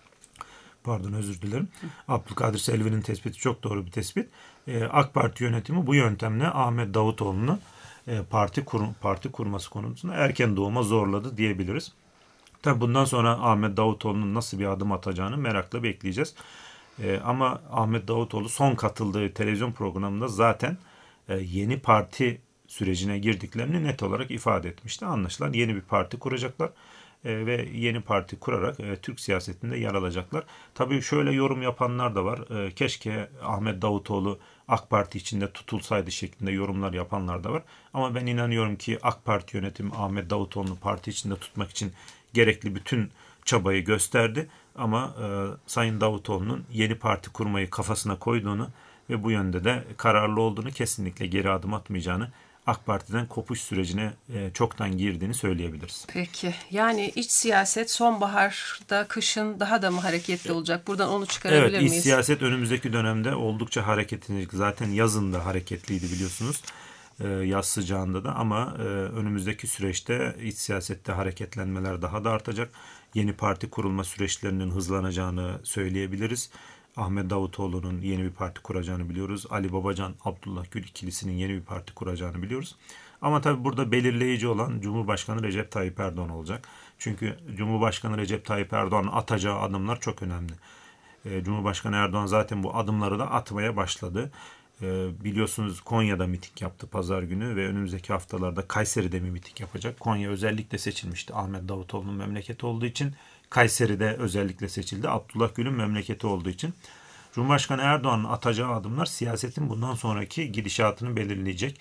Pardon özür dilerim. Abdülkadir Selvi'nin tespiti çok doğru bir tespit. E, AK Parti yönetimi bu yöntemle Ahmet Davutoğlu'nu e, parti kur, parti kurması konusunda erken doğuma zorladı diyebiliriz. Tabii bundan sonra Ahmet Davutoğlu'nun nasıl bir adım atacağını merakla bekleyeceğiz. Ee, ama Ahmet Davutoğlu son katıldığı televizyon programında zaten e, yeni parti sürecine girdiklerini net olarak ifade etmişti. Anlaşılan yeni bir parti kuracaklar e, ve yeni parti kurarak e, Türk siyasetinde yer alacaklar. Tabii şöyle yorum yapanlar da var. E, keşke Ahmet Davutoğlu AK Parti içinde tutulsaydı şeklinde yorumlar yapanlar da var. Ama ben inanıyorum ki AK Parti yönetimi Ahmet Davutoğlu'nu parti içinde tutmak için gerekli bütün çabayı gösterdi. Ama e, Sayın Davutoğlu'nun yeni parti kurmayı kafasına koyduğunu ve bu yönde de kararlı olduğunu, kesinlikle geri adım atmayacağını, AK Parti'den kopuş sürecine e, çoktan girdiğini söyleyebiliriz. Peki. Yani iç siyaset sonbaharda, kışın daha da mı hareketli olacak? Buradan onu çıkarabilir Evet, miyiz? iç siyaset önümüzdeki dönemde oldukça hareketlenecek. Zaten yazın da hareketliydi biliyorsunuz. E, yaz sıcağında da, ama e, önümüzdeki süreçte iç siyasette hareketlenmeler daha da artacak. Yeni parti kurulma süreçlerinin hızlanacağını söyleyebiliriz. Ahmet Davutoğlu'nun yeni bir parti kuracağını biliyoruz. Ali Babacan, Abdullah Gül ikilisinin yeni bir parti kuracağını biliyoruz. Ama tabii burada belirleyici olan Cumhurbaşkanı Recep Tayyip Erdoğan olacak. Çünkü Cumhurbaşkanı Recep Tayyip Erdoğan'ın atacağı adımlar çok önemli. Cumhurbaşkanı Erdoğan zaten bu adımları da atmaya başladı. Biliyorsunuz Konya'da miting yaptı pazar günü ve önümüzdeki haftalarda Kayseri'de mi miting yapacak? Konya özellikle seçilmişti Ahmet Davutoğlu'nun memleketi olduğu için. Kayseri'de özellikle seçildi. Abdullah Gül'ün memleketi olduğu için. Cumhurbaşkanı Erdoğan'ın atacağı adımlar siyasetin bundan sonraki gidişatını belirleyecek.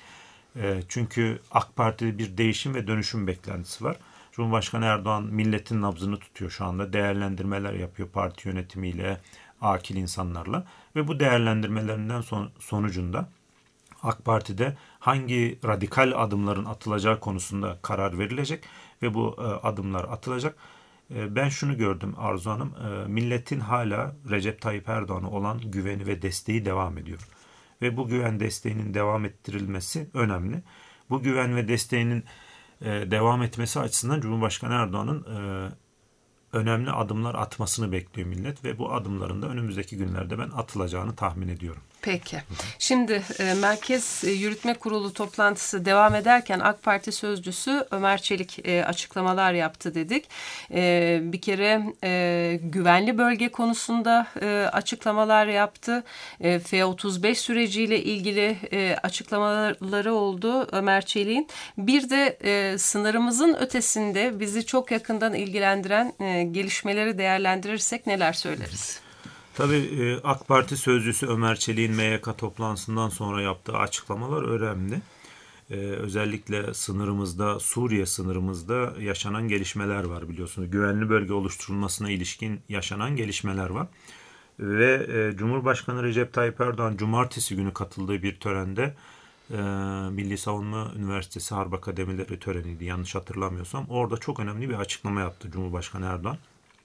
Çünkü AK Parti'de bir değişim ve dönüşüm beklentisi var. Cumhurbaşkanı Erdoğan milletin nabzını tutuyor şu anda. Değerlendirmeler yapıyor parti yönetimiyle, akil insanlarla. Ve bu değerlendirmelerinden son, sonucunda AK Parti'de hangi radikal adımların atılacağı konusunda karar verilecek ve bu e, adımlar atılacak. E, ben şunu gördüm Arzu Hanım, e, milletin hala Recep Tayyip Erdoğan'a olan güveni ve desteği devam ediyor. Ve bu güven desteğinin devam ettirilmesi önemli. Bu güven ve desteğinin e, devam etmesi açısından Cumhurbaşkanı Erdoğan'ın e, önemli adımlar atmasını bekliyor millet ve bu adımların da önümüzdeki günlerde ben atılacağını tahmin ediyorum. Peki. Şimdi e, Merkez Yürütme Kurulu toplantısı devam ederken AK Parti sözcüsü Ömer Çelik e, açıklamalar yaptı dedik. E, bir kere e, güvenli bölge konusunda e, açıklamalar yaptı. E, F otuz beş süreciyle ilgili e, açıklamaları oldu Ömer Çelik'in. Bir de e, sınırımızın ötesinde bizi çok yakından ilgilendiren e, gelişmeleri değerlendirirsek neler söyleriz? Tabii AK Parti sözcüsü Ömer Çelik'in M Y K toplantısından sonra yaptığı açıklamalar önemli. Ee, özellikle sınırımızda, Suriye sınırımızda yaşanan gelişmeler var biliyorsunuz. Güvenli bölge oluşturulmasına ilişkin yaşanan gelişmeler var. Ve e, Cumhurbaşkanı Recep Tayyip Erdoğan cumartesi günü katıldığı bir törende, e, Milli Savunma Üniversitesi Harp Akademileri töreniydi yanlış hatırlamıyorsam. Orada çok önemli bir açıklama yaptı Cumhurbaşkanı Erdoğan.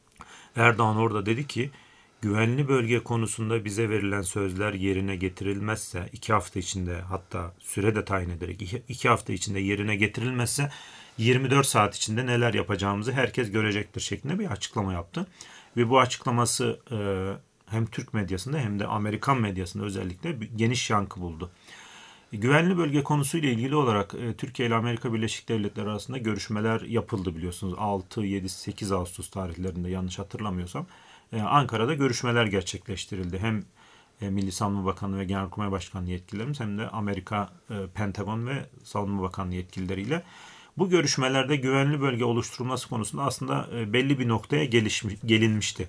Erdoğan orada dedi ki, güvenli bölge konusunda bize verilen sözler yerine getirilmezse, iki hafta içinde, hatta süre de tayin ederek iki, iki hafta içinde yerine getirilmezse yirmi dört saat içinde neler yapacağımızı herkes görecektir şeklinde bir açıklama yaptı. Ve bu açıklaması e, hem Türk medyasında hem de Amerikan medyasında özellikle geniş yankı buldu. Güvenli bölge konusuyla ilgili olarak e, Türkiye ile Amerika Birleşik Devletleri arasında görüşmeler yapıldı biliyorsunuz. altı, yedi, sekiz Ağustos tarihlerinde yanlış hatırlamıyorsam. Ankara'da görüşmeler gerçekleştirildi. Hem Milli Savunma Bakanlığı ve Genelkurmay Başkanlığı yetkililerimiz hem de Amerika Pentagon ve Savunma Bakanlığı yetkilileriyle. Bu görüşmelerde güvenli bölge oluşturulması konusunda aslında belli bir noktaya gelişmiş, gelinmişti.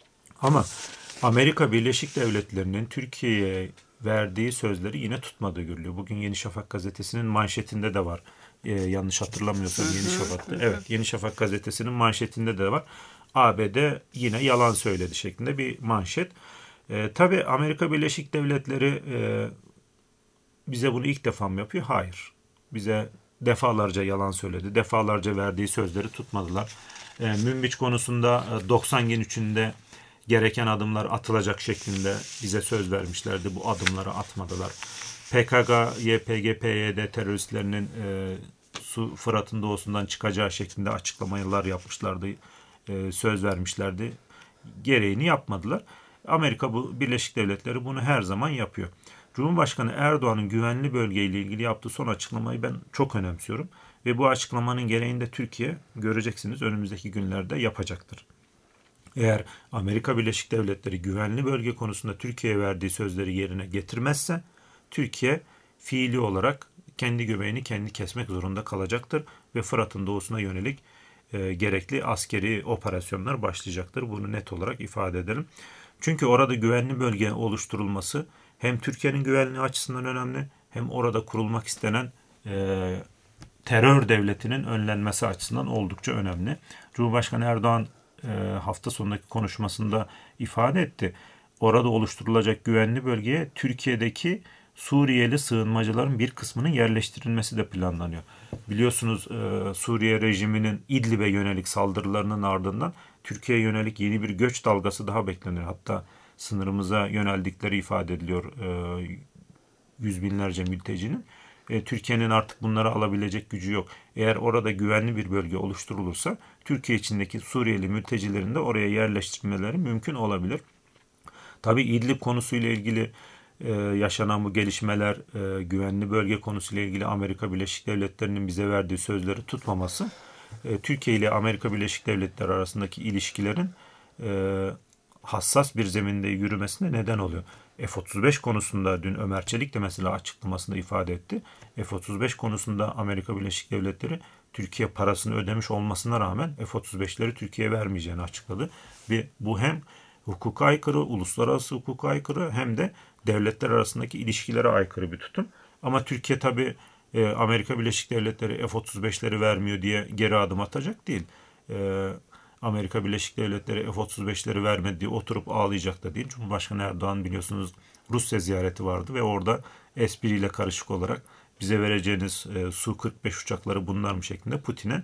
Ama Amerika Birleşik Devletleri'nin Türkiye'ye verdiği sözleri yine tutmadığı görülüyor. Bugün Yeni Şafak gazetesinin manşetinde de var. Ee, yanlış hatırlamıyorsam Yeni Şafak'ta. Evet, Yeni Şafak gazetesinin manşetinde de var. A B D yine yalan söyledi şeklinde bir manşet. E, tabii Amerika Birleşik Devletleri e, bize bunu ilk defa mı yapıyor? Hayır. Bize defalarca yalan söyledi. Defalarca verdiği sözleri tutmadılar. E, Münbiç konusunda e, doksan gün içinde gereken adımlar atılacak şeklinde bize söz vermişlerdi. Bu adımları atmadılar. P K K, Y P G, P Y D teröristlerinin e, Su Fırat'ın doğusundan çıkacağı şeklinde açıklamalar yapmışlardı. Söz vermişlerdi. Gereğini yapmadılar. Amerika bu Birleşik Devletleri bunu her zaman yapıyor. Cumhurbaşkanı Erdoğan'ın güvenli bölgeyle ilgili yaptığı son açıklamayı ben çok önemsiyorum. Ve bu açıklamanın gereğini de Türkiye göreceksiniz önümüzdeki günlerde yapacaktır. Eğer Amerika Birleşik Devletleri güvenli bölge konusunda Türkiye'ye verdiği sözleri yerine getirmezse Türkiye fiili olarak kendi göbeğini kendi kesmek zorunda kalacaktır ve Fırat'ın doğusuna yönelik E, gerekli askeri operasyonlar başlayacaktır. Bunu net olarak ifade edelim. Çünkü orada güvenli bölge oluşturulması hem Türkiye'nin güvenliği açısından önemli, hem orada kurulmak istenen e, terör devletinin önlenmesi açısından oldukça önemli. Cumhurbaşkanı Erdoğan e, hafta sonundaki konuşmasında ifade etti. Orada oluşturulacak güvenli bölgeye Türkiye'deki Suriyeli sığınmacıların bir kısmının yerleştirilmesi de planlanıyor. Biliyorsunuz e, Suriye rejiminin İdlib'e yönelik saldırılarının ardından Türkiye'ye yönelik yeni bir göç dalgası daha bekleniyor. Hatta sınırımıza yöneldikleri ifade ediliyor e, yüz binlerce mültecinin. E, Türkiye'nin artık bunları alabilecek gücü yok. Eğer orada güvenli bir bölge oluşturulursa Türkiye içindeki Suriyeli mültecilerin de oraya yerleştirmeleri mümkün olabilir. Tabii İdlib konusuyla ilgili e, yaşanan bu gelişmeler, e, güvenli bölge konusuyla ilgili Amerika Birleşik Devletleri'nin bize verdiği sözleri tutmaması, e, Türkiye ile Amerika Birleşik Devletleri arasındaki ilişkilerin e, hassas bir zeminde yürümesine neden oluyor. F otuz beş konusunda dün Ömer Çelik de mesela açıklamasında ifade etti. F otuz beş konusunda Amerika Birleşik Devletleri Türkiye parasını ödemiş olmasına rağmen F otuz beşleri Türkiye'ye vermeyeceğini açıkladı. Ve bu hem hukuka aykırı, uluslararası hukuka aykırı, hem de devletler arasındaki ilişkilere aykırı bir tutum. Ama Türkiye tabii e, Amerika Birleşik Devletleri F otuz beşleri vermiyor diye geri adım atacak değil. E, Amerika Birleşik Devletleri F otuz beşleri vermedi diye oturup ağlayacak da değil. Cumhurbaşkanı Erdoğan biliyorsunuz Rusya ziyareti vardı ve orada espriyle karışık olarak bize vereceğiniz e, Su kırk beş uçakları bunlar mı şeklinde Putin'e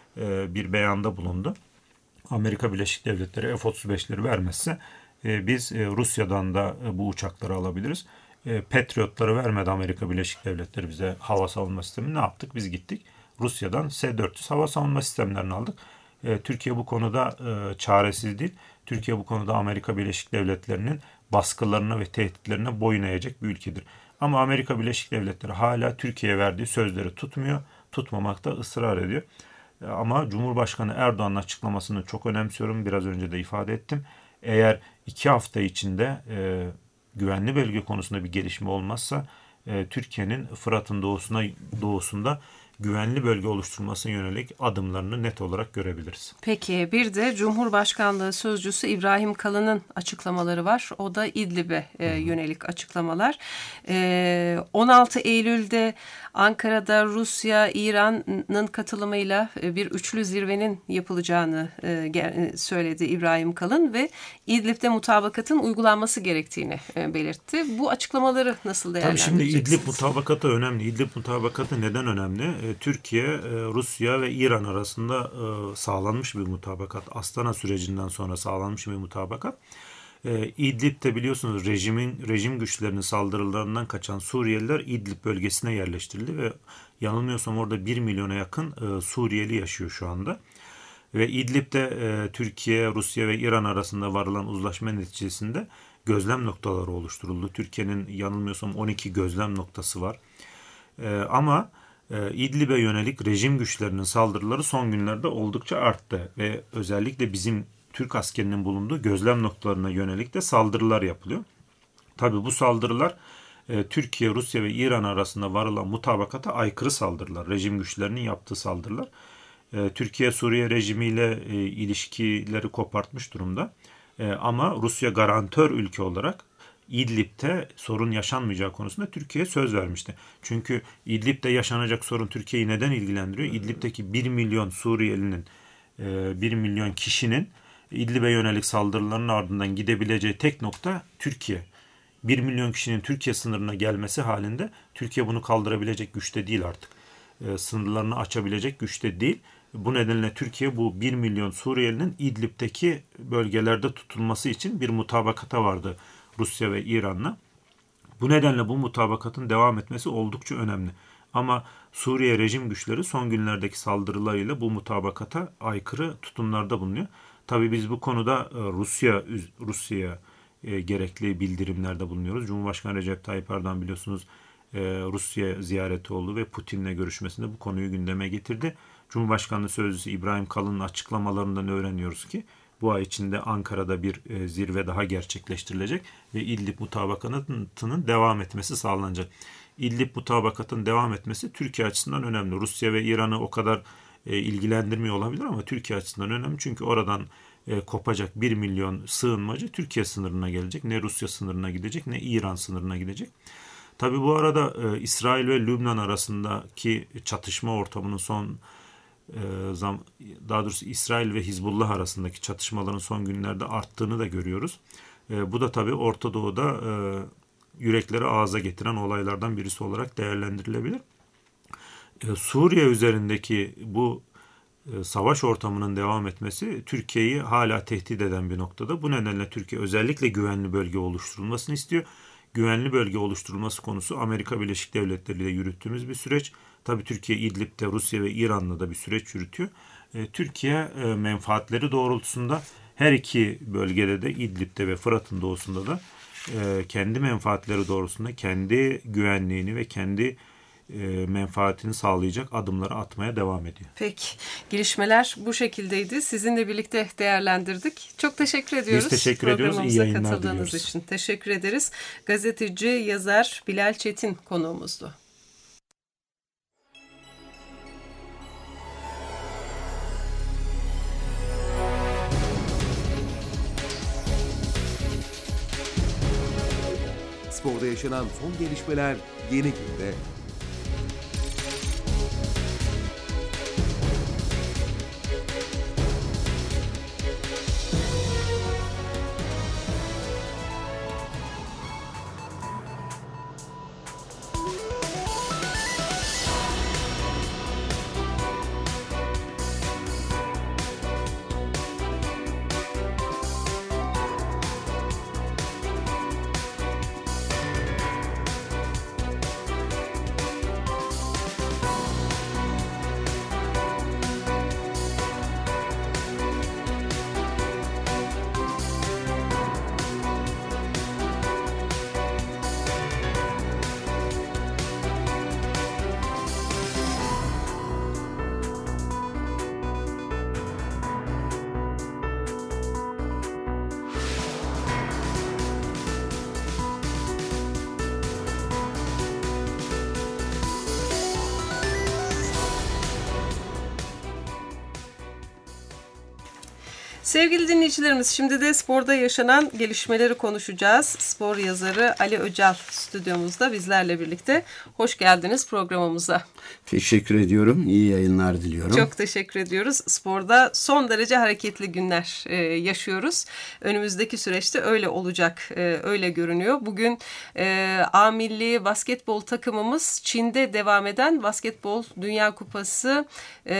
e, bir beyanda bulundu. Amerika Birleşik Devletleri F otuz beşleri vermezse e, biz e, Rusya'dan da e, bu uçakları alabiliriz. E, Patriotları vermedi Amerika Birleşik Devletleri bize hava savunma sistemi. Ne yaptık? Biz gittik Rusya'dan S dört yüz hava savunma sistemlerini aldık. E, Türkiye bu konuda e, çaresiz değil. Türkiye bu konuda Amerika Birleşik Devletleri'nin baskılarına ve tehditlerine boyun eğecek bir ülkedir. Ama Amerika Birleşik Devletleri hala Türkiye'ye verdiği sözleri tutmuyor. Tutmamakta ısrar ediyor. Ama Cumhurbaşkanı Erdoğan'ın açıklamasını çok önemsiyorum. Biraz önce de ifade ettim. Eğer iki hafta içinde e, güvenli bölge konusunda bir gelişme olmazsa e, Türkiye'nin Fırat'ın doğusuna doğusunda güvenli bölge oluşturmasına yönelik adımlarını net olarak görebiliriz. Peki bir de Cumhurbaşkanlığı Sözcüsü İbrahim Kalın'ın açıklamaları var. O da İdlib'e e, yönelik açıklamalar. E, on altı Eylül'de Ankara'da Rusya, İran'ın katılımıyla bir üçlü zirvenin yapılacağını e, söyledi İbrahim Kalın ve İdlib'de mutabakatın uygulanması gerektiğini e, belirtti. Bu açıklamaları nasıl değerlendireceksiniz? Tabii şimdi İdlib mutabakatı önemli. İdlib mutabakatı neden önemli? Türkiye, Rusya ve İran arasında sağlanmış bir mutabakat. Astana sürecinden sonra sağlanmış bir mutabakat. İdlib'de biliyorsunuz rejimin rejim güçlerinin saldırılarından kaçan Suriyeliler İdlib bölgesine yerleştirildi ve yanılmıyorsam orada bir milyona yakın Suriyeli yaşıyor şu anda. Ve İdlib'de Türkiye, Rusya ve İran arasında varılan uzlaşma neticesinde gözlem noktaları oluşturuldu. Türkiye'nin yanılmıyorsam on iki gözlem noktası var. Ama İdlib'e yönelik rejim güçlerinin saldırıları son günlerde oldukça arttı ve özellikle bizim Türk askerinin bulunduğu gözlem noktalarına yönelik de saldırılar yapılıyor. Tabii bu saldırılar Türkiye, Rusya ve İran arasında varılan mutabakata aykırı saldırılar, rejim güçlerinin yaptığı saldırılar. Türkiye Suriye rejimiyle ilişkileri kopartmış durumda. Ama Rusya garantör ülke olarak İdlib'de sorun yaşanmayacağı konusunda Türkiye'ye söz vermişti. Çünkü İdlib'de yaşanacak sorun Türkiye'yi neden ilgilendiriyor? İdlib'deki bir milyon Suriyelinin, bir milyon kişinin İdlib'e yönelik saldırıların ardından gidebileceği tek nokta Türkiye. bir milyon kişinin Türkiye sınırına gelmesi halinde Türkiye bunu kaldırabilecek güçte değil artık. Sınırlarını açabilecek güçte değil. Bu nedenle Türkiye bu bir milyon Suriyelinin İdlib'deki bölgelerde tutulması için bir mutabakata vardı Rusya ve İran'la. Bu nedenle bu mutabakatın devam etmesi oldukça önemli. Ama Suriye rejim güçleri son günlerdeki saldırılarıyla bu mutabakata aykırı tutumlarda bulunuyor. Tabii biz bu konuda Rusya Rusya'ya gerekli bildirimlerde bulunuyoruz. Cumhurbaşkanı Recep Tayyip Erdoğan biliyorsunuz Rusya ziyareti oldu ve Putin'le görüşmesinde bu konuyu gündeme getirdi. Cumhurbaşkanlığı Sözcüsü İbrahim Kalın'ın açıklamalarından öğreniyoruz ki bu ay içinde Ankara'da bir e, zirve daha gerçekleştirilecek ve İdlib mutabakatının devam etmesi sağlanacak. İdlib mutabakatının devam etmesi Türkiye açısından önemli. Rusya ve İran'ı o kadar e, ilgilendirmiyor olabilir ama Türkiye açısından önemli. Çünkü oradan e, kopacak bir milyon sığınmacı Türkiye sınırına gelecek. Ne Rusya sınırına gidecek ne İran sınırına gidecek. Tabii bu arada e, İsrail ve Lübnan arasındaki çatışma ortamının son e, zam, daha doğrusu İsrail ve Hizbullah arasındaki çatışmaların son günlerde arttığını da görüyoruz. E, bu da tabii Orta Doğu'da e, yürekleri ağza getiren olaylardan birisi olarak değerlendirilebilir. E, Suriye üzerindeki bu e, savaş ortamının devam etmesi Türkiye'yi hala tehdit eden bir noktada. Bu nedenle Türkiye özellikle güvenli bölge oluşturulmasını istiyor. Güvenli bölge oluşturulması konusu Amerika Birleşik Devletleri ile yürüttüğümüz bir süreç. Tabii Türkiye İdlib'de Rusya ve İran'la da bir süreç yürütüyor. E, Türkiye e, menfaatleri doğrultusunda her iki bölgede de İdlib'de ve Fırat'ın doğusunda da e, kendi menfaatleri doğrultusunda kendi güvenliğini ve kendi e, menfaatini sağlayacak adımları atmaya devam ediyor. Peki, gelişmeler bu şekildeydi. Sizinle birlikte değerlendirdik. Çok teşekkür ediyoruz. Biz teşekkür ediyoruz. İyi yayınlar katıldığınız diliyoruz. için teşekkür ederiz. Gazeteci, yazar Bilal Çetin konuğumuzdu. Sporda yaşanan son gelişmeler Yeni Günde. Sevgili dinleyicilerimiz, şimdi de sporda yaşanan gelişmeleri konuşacağız. Spor yazarı Ali Öcal stüdyomuzda bizlerle birlikte. Hoş geldiniz programımıza. Teşekkür ediyorum. İyi yayınlar diliyorum. Çok teşekkür ediyoruz. Sporda son derece hareketli günler e, yaşıyoruz. Önümüzdeki süreçte öyle olacak, e, öyle görünüyor. Bugün e, A Milli basketbol takımımız Çin'de devam eden Basketbol Dünya Kupası e,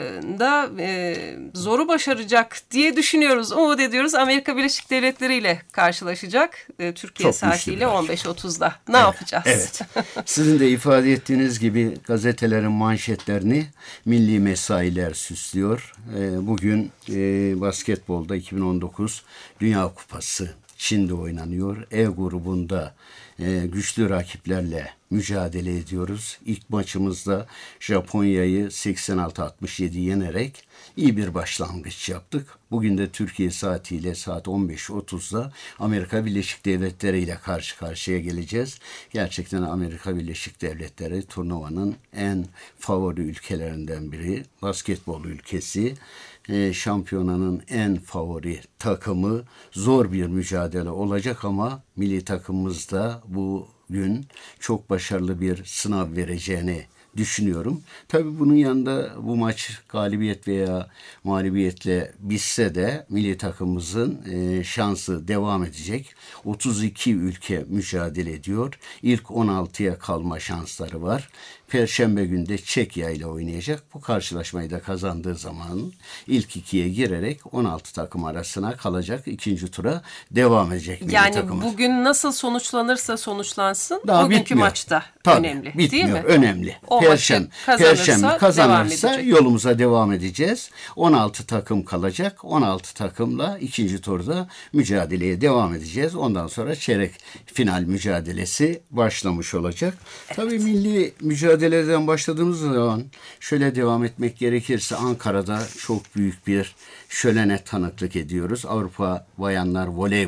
da e, zoru başaracak diye düşünüyoruz. Umut ediyoruz. Amerika Birleşik Devletleri ile karşılaşacak. E, Türkiye Çok saatiyle on beş otuzda. Ne evet, yapacağız? Evet. Sizin de ifade ettiğiniz gibi gazetelerin manşetlerini milli mesailer süslüyor. Bugün basketbolda iki bin on dokuz Dünya Kupası Çin'de oynanıyor. E grubunda güçlü rakiplerle mücadele ediyoruz. İlk maçımızda Japonya'yı seksen altı altmış yedi yenerek iyi bir başlangıç yaptık. Bugün de Türkiye saatiyle saat on beş otuzda Amerika Birleşik Devletleri ile karşı karşıya geleceğiz. Gerçekten Amerika Birleşik Devletleri turnuvanın en favori ülkelerinden biri. Basketbol ülkesi. Şampiyonanın en favori takımı. Zor bir mücadele olacak ama milli takımımızda bu gün çok başarılı bir sınav vereceğini düşünüyorum. Tabii bunun yanında bu maç galibiyet veya mağlubiyetle bitse de milli takımımızın e, şansı devam edecek. otuz iki ülke mücadele ediyor. İlk on altıya kalma şansları var. Perşembe günü de Çekya ile oynayacak. Bu karşılaşmayı da kazandığı zaman ilk ikiye girerek on altı takım arasına kalacak. İkinci tura devam edecek milli yani takımımız. Bugün nasıl sonuçlanırsa sonuçlansın Daha bugünkü bitmiyor. maçta Tabii, önemli bitmiyor, değil mi? Önemli. O Perşembe, maçı kazanırsa Perşembe kazanırsa devam edecek. yolumuza devam edeceğiz. on altı takım kalacak. on altı takımla ikinci turda mücadeleye devam edeceğiz. Ondan sonra çeyrek final mücadelesi başlamış olacak. Evet. Tabii milli mücadeleden başladığımız zaman şöyle devam etmek gerekirse Ankara'da çok büyük bir şölene tanıklık ediyoruz. Avrupa Bayanlar Voleybol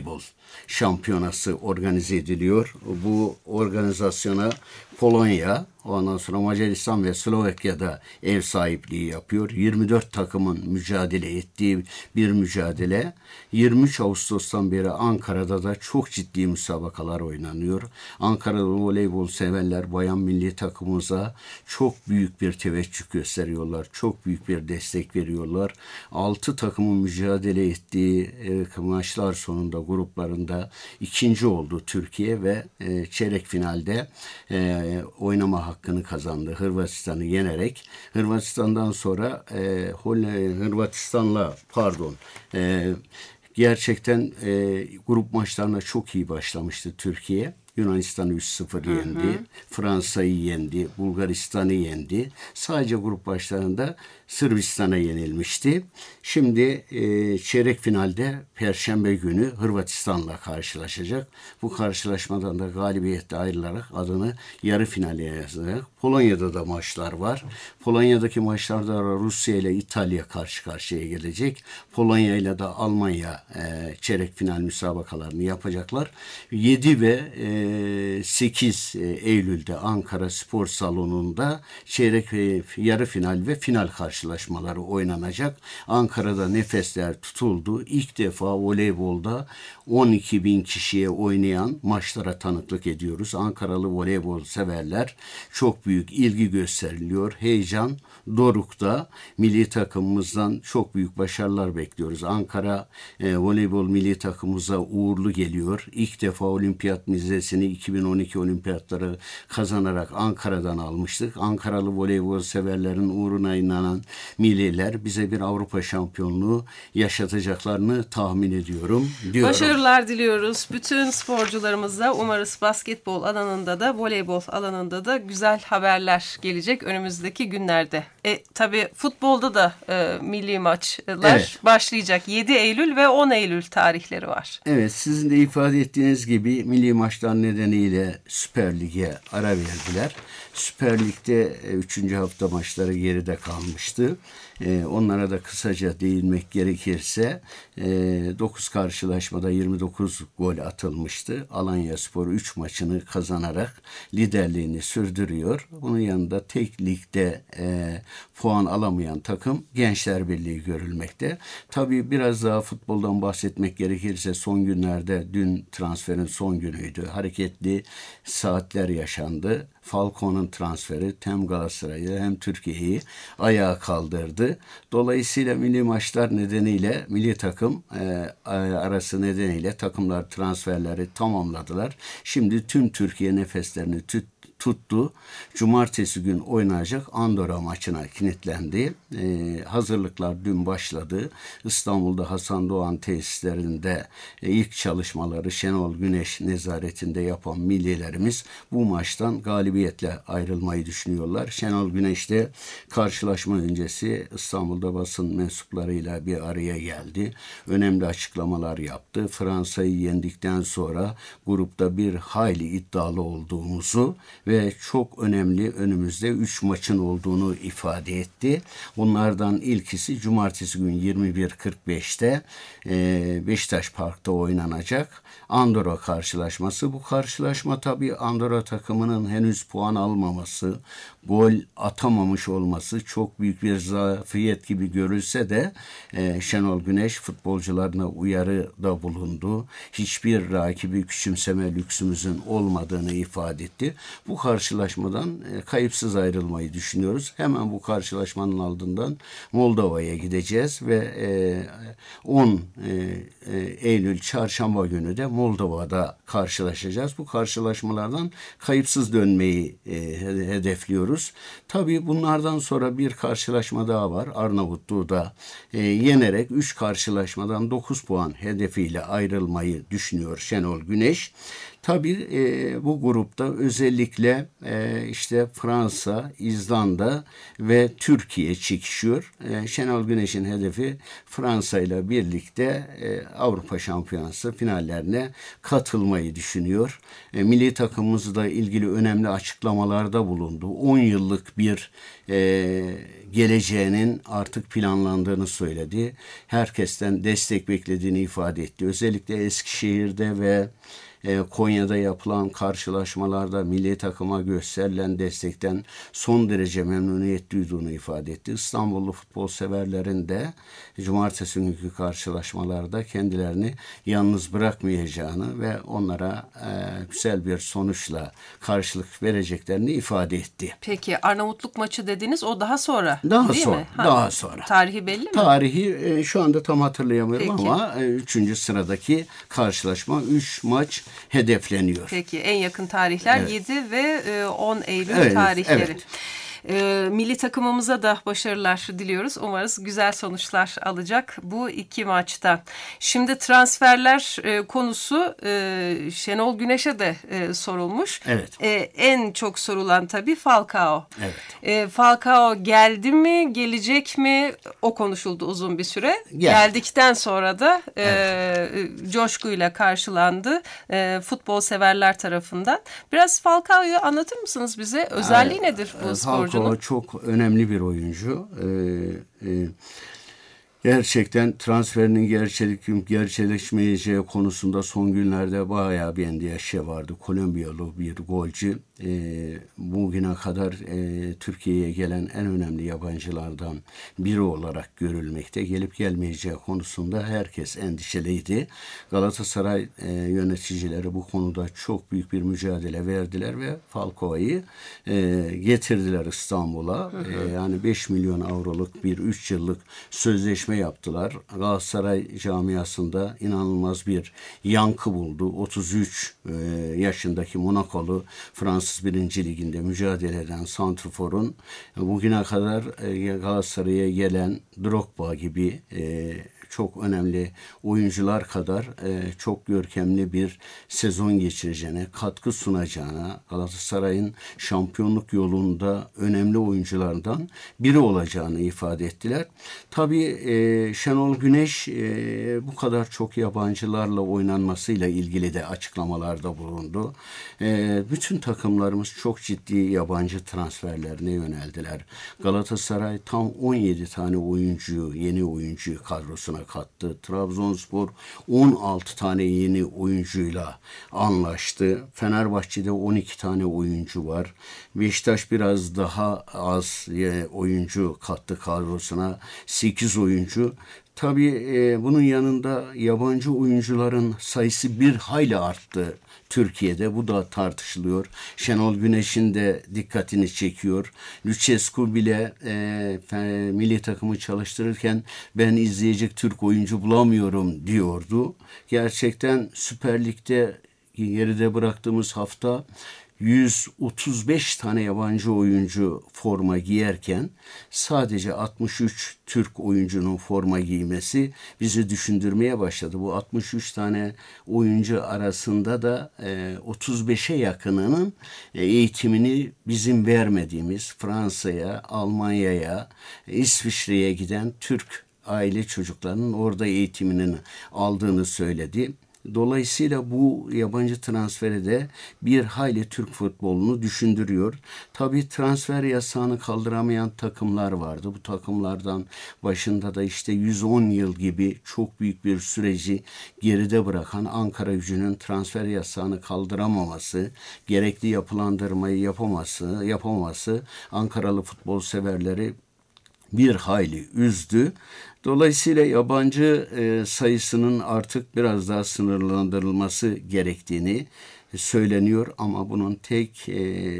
şampiyonası organize ediliyor. Bu organizasyona Polonya, ondan sonra Macaristan ve Slovakya'da ev sahipliği yapıyor. yirmi dört takımın mücadele ettiği bir mücadele. yirmi üç Ağustos'tan beri Ankara'da da çok ciddi müsabakalar oynanıyor. Ankara'da voleybol severler bayan milli takımımıza çok büyük bir teveccüh gösteriyorlar. Çok büyük bir destek veriyorlar. altı takımın mücadele ettiği e, maçlar sonunda gruplarında ikinci oldu Türkiye ve e, çeyrek finalde e, oynama hakkını kazandı Hırvatistan'ı yenerek. Hırvatistan'dan sonra e, Hırvatistan'la pardon e, gerçekten e, grup maçlarına çok iyi başlamıştı Türkiye. Yunanistan'ı üç sıfır yendi. Hı hı. Fransa'yı yendi. Bulgaristan'ı yendi. Sadece grup başlarında Sırbistan'a yenilmişti. Şimdi e, çeyrek finalde Perşembe günü Hırvatistan'la karşılaşacak. Bu karşılaşmadan da galibiyetle ayrılarak adını yarı finale yazacak. Polonya'da da maçlar var. Polonya'daki maçlarda Rusya ile İtalya karşı karşıya gelecek. Polonya ile de Almanya e, çeyrek final müsabakalarını yapacaklar. yedi ve e, sekiz Eylül'de Ankara Spor Salonu'nda çeyrek ve yarı final ve final karşılaşmaları oynanacak. Ankara'da nefesler tutuldu. İlk defa voleybolda on iki bin kişiye oynayan maçlara tanıklık ediyoruz. Ankaralı voleybol severler çok büyük ilgi gösteriliyor. Heyecan dorukta. Milli takımımızdan çok büyük başarılar bekliyoruz. Ankara e, voleybol milli takımımıza uğurlu geliyor. İlk defa olimpiyat müjdesini iki bin on iki olimpiyatları kazanarak Ankara'dan almıştık. Ankaralı voleybol severlerin uğruna inanan milliler bize bir Avrupa şampiyonluğu yaşatacaklarını tahmin ediyorum. Diyorum. Başarılar diliyoruz. Bütün sporcularımıza umarız basketbol alanında da voleybol alanında da güzel haberler gelecek önümüzdeki günlerde. E, tabii futbolda da e, milli maçlar evet. başlayacak. yedi Eylül ve on Eylül tarihleri var. Evet, sizin de ifade ettiğiniz gibi milli maçlar nedeniyle Süper Lig'e ara verdiler. Süper Lig'de üçüncü hafta maçları geride kalmıştı. Ee, onlara da kısaca değinmek gerekirse e, dokuz karşılaşmada yirmi dokuz gol atılmıştı. Alanyaspor üç maçını kazanarak liderliğini sürdürüyor. Bunun yanında tek ligde e, puan alamayan takım Gençler Birliği görülmekte. Tabii biraz daha futboldan bahsetmek gerekirse son günlerde dün transferin son günüydü. Hareketli saatler yaşandı. Falcao'nun transferi hem Galatasaray'ı hem Türkiye'yi ayağa kaldırdı. Dolayısıyla milli maçlar nedeniyle milli takım e, arası nedeniyle takımlar transferleri tamamladılar. Şimdi tüm Türkiye nefeslerini tut, tuttu. Cumartesi gün oynayacak Andorra maçına kilitlendi. Ee, hazırlıklar dün başladı. İstanbul'da Hasan Doğan tesislerinde e, ilk çalışmaları Şenol Güneş nezaretinde yapan millilerimiz bu maçtan galibiyetle ayrılmayı düşünüyorlar. Şenol Güneş de karşılaşma öncesi İstanbul'da basın mensuplarıyla bir araya geldi. Önemli açıklamalar yaptı. Fransa'yı yendikten sonra grupta bir hayli iddialı olduğumuzu ve çok önemli önümüzde üç maçın olduğunu ifade etti. Bunlardan ilkisi cumartesi gün yirmi bir kırk beşte e, Beşiktaş Park'ta oynanacak Andorra karşılaşması. Bu karşılaşma tabii Andorra takımının henüz puan almaması, gol atamamış olması çok büyük bir zafiyet gibi görülse de e, Şenol Güneş futbolcularına uyarıda bulundu. Hiçbir rakibi küçümseme lüksümüzün olmadığını ifade etti. Bu karşılaşmadan e, kayıpsız ayrılmayı düşünüyoruz. Hemen bu karşılaşmanın ardından Moldova'ya gideceğiz ve e, on Eylül çarşamba günü de Moldova'da karşılaşacağız. Bu karşılaşmalardan kayıpsız dönmeyi e, hedefliyoruz. Tabii bunlardan sonra bir karşılaşma daha var. Arnavutluğu da e, yenerek üç karşılaşmadan dokuz puan hedefiyle ayrılmayı düşünüyor Şenol Güneş. Tabii e, bu grupta özellikle e, işte Fransa, İzlanda ve Türkiye çekişiyor. E, Şenol Güneş'in hedefi Fransa ile birlikte e, Avrupa Şampiyonası finallerine katılmayı düşünüyor. E, milli takımımızla ilgili önemli açıklamalarda bulundu. on yıllık bir e, geleceğinin artık planlandığını söyledi. Herkesten destek beklediğini ifade etti. Özellikle Eskişehir'de ve Konya'da yapılan karşılaşmalarda milli takıma gösterilen destekten son derece memnuniyet duyduğunu ifade etti. İstanbullu futbol severlerin de cumartesi günkü karşılaşmalarda kendilerini yalnız bırakmayacağını ve onlara e, güzel bir sonuçla karşılık vereceklerini ifade etti. Peki Arnavutluk maçı dediniz, o daha sonra daha değil sonra, mi? Ha, daha sonra. Tarihi belli mi? Tarihi e, şu anda tam hatırlayamıyorum. Peki. Ama e, üçüncü sıradaki karşılaşma üç maç hedefleniyor. Peki en yakın tarihler Evet. yedi ve on Eylül Evet, tarihleri. evet. E, milli takımımıza da başarılar diliyoruz. Umarız güzel sonuçlar alacak bu iki maçta. Şimdi transferler e, konusu e, Şenol Güneş'e de e, sorulmuş. Evet. E, en çok sorulan tabii Falcao. Evet. E, Falcao geldi mi, gelecek mi? O konuşuldu uzun bir süre. Geldi. Geldikten sonra da e, evet. coşkuyla karşılandı e, futbol severler tarafından. Biraz Falcao'yu anlatır mısınız bize? Özelliği Evet. nedir bu Falcao sporcunun? çok önemli bir oyuncu. Ee, e, Gerçekten transferinin gerçeklik, gerçekleşmeyeceği konusunda son günlerde bayağı bir endişe vardı. Kolombiyalı bir golcü. E, bugüne kadar e, Türkiye'ye gelen en önemli yabancılardan biri olarak görülmekte. Gelip gelmeyeceği konusunda herkes endişeliydi. Galatasaray e, yöneticileri bu konuda çok büyük bir mücadele verdiler ve Falcao'yu e, getirdiler İstanbul'a. E, yani beş milyon avroluk bir üç yıllık sözleşme yaptılar. Galatasaray camiasında inanılmaz bir yankı buldu. otuz üç e, yaşındaki Monakolu Fransız birinci Liginde mücadele eden santrforun bugüne kadar e, Galatasaray'a gelen Drogba gibi e, çok önemli oyuncular kadar e, çok görkemli bir sezon geçireceğine, katkı sunacağına, Galatasaray'ın şampiyonluk yolunda önemli oyunculardan biri olacağını ifade ettiler. Tabii e, Şenol Güneş e, bu kadar çok yabancılarla oynanmasıyla ilgili de açıklamalarda bulundu. E, bütün takımlarımız çok ciddi yabancı transferlerine yöneldiler. Galatasaray tam on yedi tane oyuncuyu, yeni oyuncuyu kadrosuna kattı. Trabzonspor on altı tane yeni oyuncuyla anlaştı. Fenerbahçe'de on iki tane oyuncu var. Beşiktaş biraz daha az oyuncu kattı kadrosuna. sekiz oyuncu. Tabii e, bunun yanında yabancı oyuncuların sayısı bir hayli arttı Türkiye'de. Bu da tartışılıyor. Şenol Güneş'in de dikkatini çekiyor. Lucescu bile e, milli takımı çalıştırırken ben izleyecek Türk oyuncu bulamıyorum diyordu. Gerçekten Süper Lig'de geride bıraktığımız hafta yüz otuz beş tane yabancı oyuncu forma giyerken sadece altmış üç Türk oyuncunun forma giymesi bizi düşündürmeye başladı. Bu altmış üç tane oyuncu arasında da e, otuz beşe yakınının e, eğitimini bizim vermediğimiz Fransa'ya, Almanya'ya, İsviçre'ye giden Türk aile çocuklarının orada eğitiminin aldığını söyledi. Dolayısıyla bu yabancı transferi de bir hayli Türk futbolunu düşündürüyor. Tabii transfer yasağını kaldıramayan takımlar vardı. Bu takımlardan başında da işte yüz on yıl gibi çok büyük bir süreci geride bırakan Ankaragücü'nün transfer yasağını kaldıramaması, gerekli yapılandırmayı yapaması, yapamaması Ankaralı futbol severleri bir hayli üzdü. Dolayısıyla yabancı e, sayısının artık biraz daha sınırlandırılması gerektiğini söyleniyor ama bunun tek e,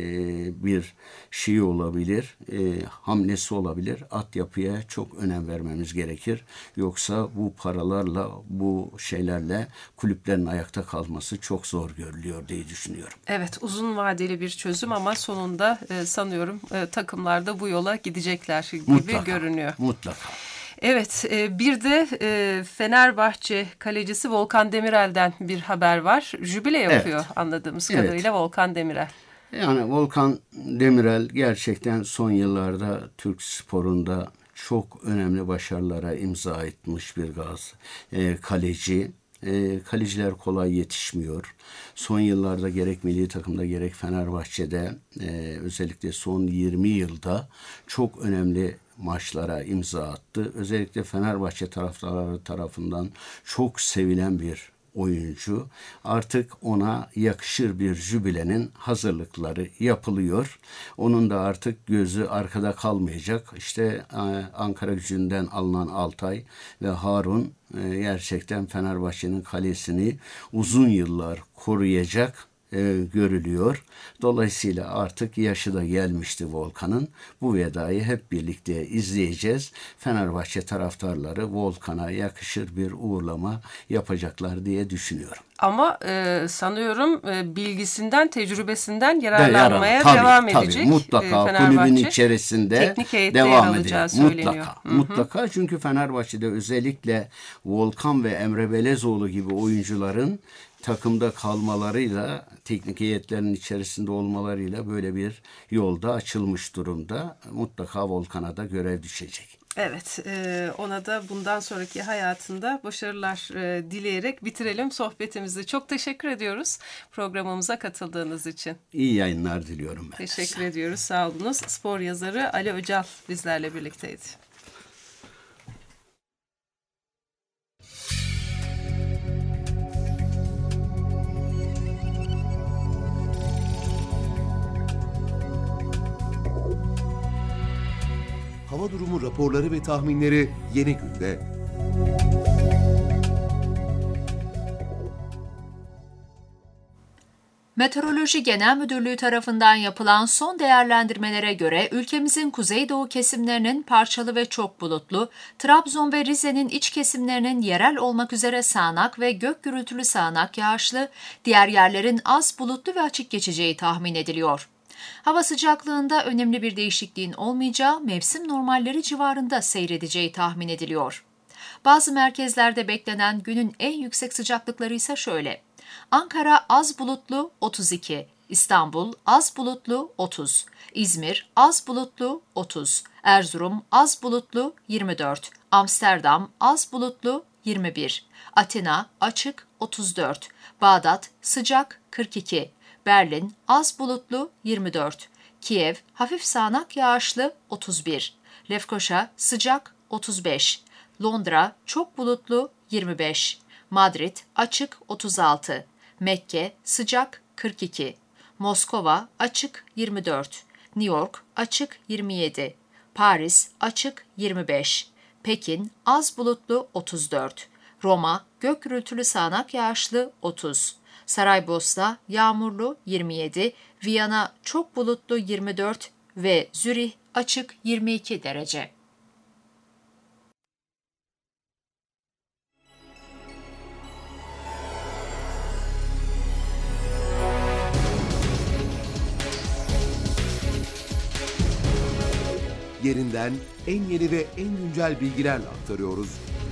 bir şeyi olabilir, e, hamlesi olabilir. Altyapıya çok önem vermemiz gerekir. Yoksa bu paralarla, bu şeylerle kulüplerin ayakta kalması çok zor görülüyor diye düşünüyorum. Evet, uzun vadeli bir çözüm ama sonunda e, sanıyorum e, takımlar da bu yola gidecekler gibi Mutlaka, görünüyor. Mutlaka. Evet, e, bir de e, Fenerbahçe kalecisi Volkan Demirel'den bir haber var. Jübile yapıyor Evet. anladığımız Evet. kadarıyla Volkan Demirel. Yani Volkan Demirel gerçekten son yıllarda Türk sporunda çok önemli başarılara imza atmış bir gaz e, kaleci. E, kaleciler kolay yetişmiyor. Son yıllarda gerek milli takımda gerek Fenerbahçe'de e, özellikle son yirmi yılda çok önemli maçlara imza attı. Özellikle Fenerbahçe taraftarları tarafından çok sevilen bir oyuncu. Artık ona yakışır bir jübilenin hazırlıkları yapılıyor. Onun da artık gözü arkada kalmayacak. İşte Ankara Gücü'nden alınan Altay ve Harun gerçekten Fenerbahçe'nin kalesini uzun yıllar koruyacak e, görülüyor. Dolayısıyla artık yaşı da gelmişti Volkan'ın. Bu vedayı hep birlikte izleyeceğiz. Fenerbahçe taraftarları Volkan'a yakışır bir uğurlama yapacaklar diye düşünüyorum. Ama e, sanıyorum e, bilgisinden, tecrübesinden De yararlanmaya yarar, tabii, devam tabii, edecek. mutlaka E, kulübün içerisinde teknik heyette yer devam alacağı edecek. söyleniyor. Mutlaka, Hı hı. mutlaka çünkü Fenerbahçe'de özellikle Volkan ve Emre Belezoğlu gibi oyuncuların takımda kalmalarıyla, teknik heyetlerin içerisinde olmalarıyla böyle bir yolda açılmış durumda. Mutlaka Volkan'a da görev düşecek. Evet, e, ona da bundan sonraki hayatında başarılar e, dileyerek bitirelim sohbetimizi. Çok teşekkür ediyoruz programımıza katıldığınız için. İyi yayınlar diliyorum ben. Teşekkür size. ediyoruz, sağ olunuz. Spor yazarı Ali Öcal bizlerle birlikteydi. Hava durumu raporları ve tahminleri Yeni Günde. Meteoroloji Genel Müdürlüğü tarafından yapılan son değerlendirmelere göre ülkemizin kuzeydoğu kesimlerinin parçalı ve çok bulutlu, Trabzon ve Rize'nin iç kesimlerinin yerel olmak üzere sağanak ve gök gürültülü sağanak yağışlı, diğer yerlerin az bulutlu ve açık geçeceği tahmin ediliyor. Hava sıcaklığında önemli bir değişikliğin olmayacağı, mevsim normalleri civarında seyredeceği tahmin ediliyor. Bazı merkezlerde beklenen günün en yüksek sıcaklıkları ise şöyle: Ankara az bulutlu otuz iki, İstanbul az bulutlu otuz, İzmir az bulutlu otuz, Erzurum az bulutlu yirmi dört, Amsterdam az bulutlu yirmi bir, Atina açık otuz dört, Bağdat sıcak kırk iki, Berlin az bulutlu yirmi dört, Kiev hafif sağanak yağışlı otuz bir, Lefkoşa sıcak otuz beş, Londra çok bulutlu yirmi beş, Madrid açık otuz altı, Mekke sıcak kırk iki, Moskova açık yirmi dört, New York açık yirmi yedi, Paris açık yirmi beş, Pekin az bulutlu otuz dört, Roma gök gürültülü sağanak yağışlı otuz, Saraybosna yağmurlu yirmi yedi, Viyana çok bulutlu yirmi dört ve Zürih açık yirmi iki derece. Yerinden en yeni ve en güncel bilgilerle aktarıyoruz.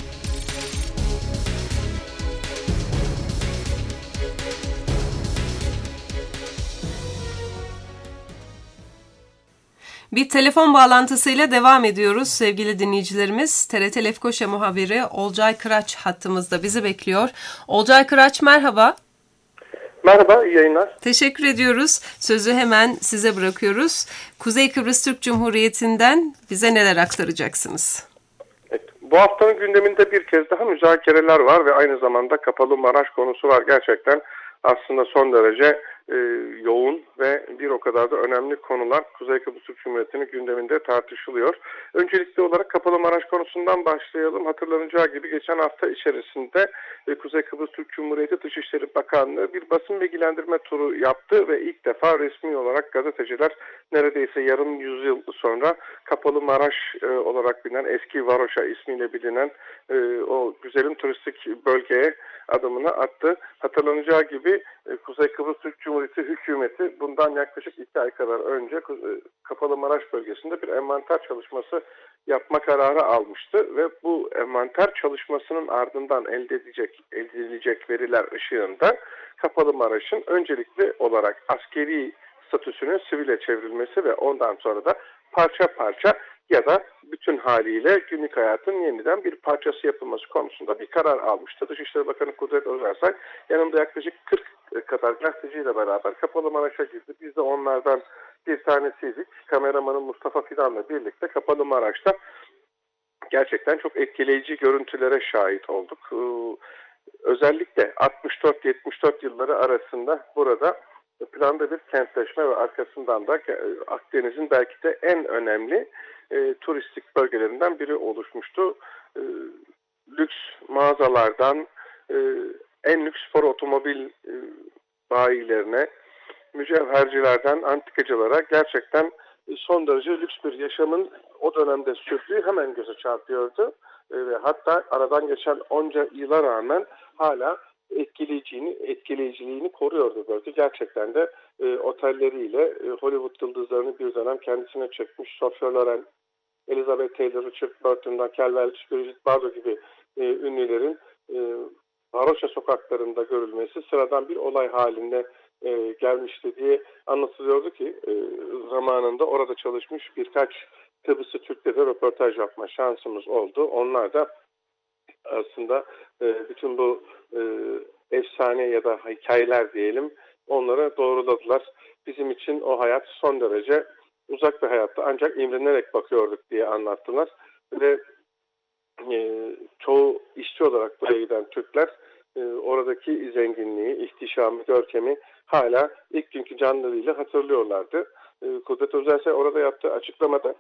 Bir telefon bağlantısıyla devam ediyoruz sevgili dinleyicilerimiz. T R T Lefkoşa muhabiri Olcay Kıraç hattımızda bizi bekliyor. Olcay Kıraç merhaba. Merhaba, iyi yayınlar. Teşekkür ediyoruz. Sözü hemen size bırakıyoruz. Kuzey Kıbrıs Türk Cumhuriyeti'nden bize neler aktaracaksınız? Evet, bu haftanın gündeminde bir kez daha müzakereler var ve aynı zamanda Kapalı Maraş konusu var. Gerçekten aslında son derece e, yoğun ve bir o kadar da önemli konular Kuzey Kıbrıs Türk Cumhuriyeti'nin gündeminde tartışılıyor. Öncelikli olarak Kapalı Maraş konusundan başlayalım. Hatırlanacağı gibi geçen hafta içerisinde e, Kuzey Kıbrıs Türk Cumhuriyeti Dışişleri Bakanlığı bir basın bilgilendirme turu yaptı ve ilk defa resmi olarak gazeteciler neredeyse yarım yüzyıl sonra Kapalı Maraş e, olarak bilinen, eski Varoşa ismiyle bilinen e, o güzelim turistik bölgeye adımını attı. Hatırlanacağı gibi e, Kuzey Kıbrıs Türk Cumhuriyeti Cumhuriyeti hükümeti bundan yaklaşık iki ay kadar önce Kapalımaraş bölgesinde bir envanter çalışması yapma kararı almıştı ve bu envanter çalışmasının ardından elde edecek, elde edilecek veriler ışığında Kapalımaraş'ın öncelikli olarak askeri statüsünün sivile çevrilmesi ve ondan sonra da parça parça ya da bütün haliyle günlük hayatın yeniden bir parçası yapılması konusunda bir karar almıştı. Dışişleri Bakanı Kudret Özersay yanımda yaklaşık kırk kadar gazeteciyle beraber Kapalımaraş'a girdi. Biz de onlardan bir tanesiydik. Kameramanı Mustafa Fidan'la birlikte Kapalımaraş'ta gerçekten çok etkileyici görüntülere şahit olduk. Özellikle altmış dört yetmiş dört yılları arasında burada planda bir kentleşme ve arkasından da Akdeniz'in belki de en önemli e, turistik bölgelerinden biri oluşmuştu. E, lüks mağazalardan e, en lüks spor otomobil e, bayilerine, mücevhercilerden antikacılara gerçekten son derece lüks bir yaşamın o dönemde sürdüğü hemen göze çarpıyordu. E, ve hatta aradan geçen onca yıla rağmen hala etkileyiciliğini, etkileyiciliğini koruyordu bölge. Gerçekten de e, otelleriyle e, Hollywood yıldızlarını bir dönem kendisine çekmiş. Sophia Loren, Elizabeth Taylor, Richard Burton'dan Kel Welch, Brigitte Bardot gibi e, ünlülerin e, Varoşa sokaklarında görülmesi sıradan bir olay halinde e, gelmişti diye anlatılıyordu ki e, zamanında orada çalışmış birkaç Kıbrıslı Türk'le de röportaj yapma şansımız oldu. Onlar da aslında e, bütün bu e, efsane ya da hikayeler diyelim onlara doğruladılar. Bizim için o hayat son derece uzak bir hayatta ancak imrenerek bakıyorduk diye anlattılar. Ve e, çoğu işçi olarak buraya giden Türkler e, oradaki zenginliği, ihtişamı, görkemi hala ilk günkü canlılığıyla hatırlıyorlardı. E, Kudret Özersay orada yaptığı açıklamada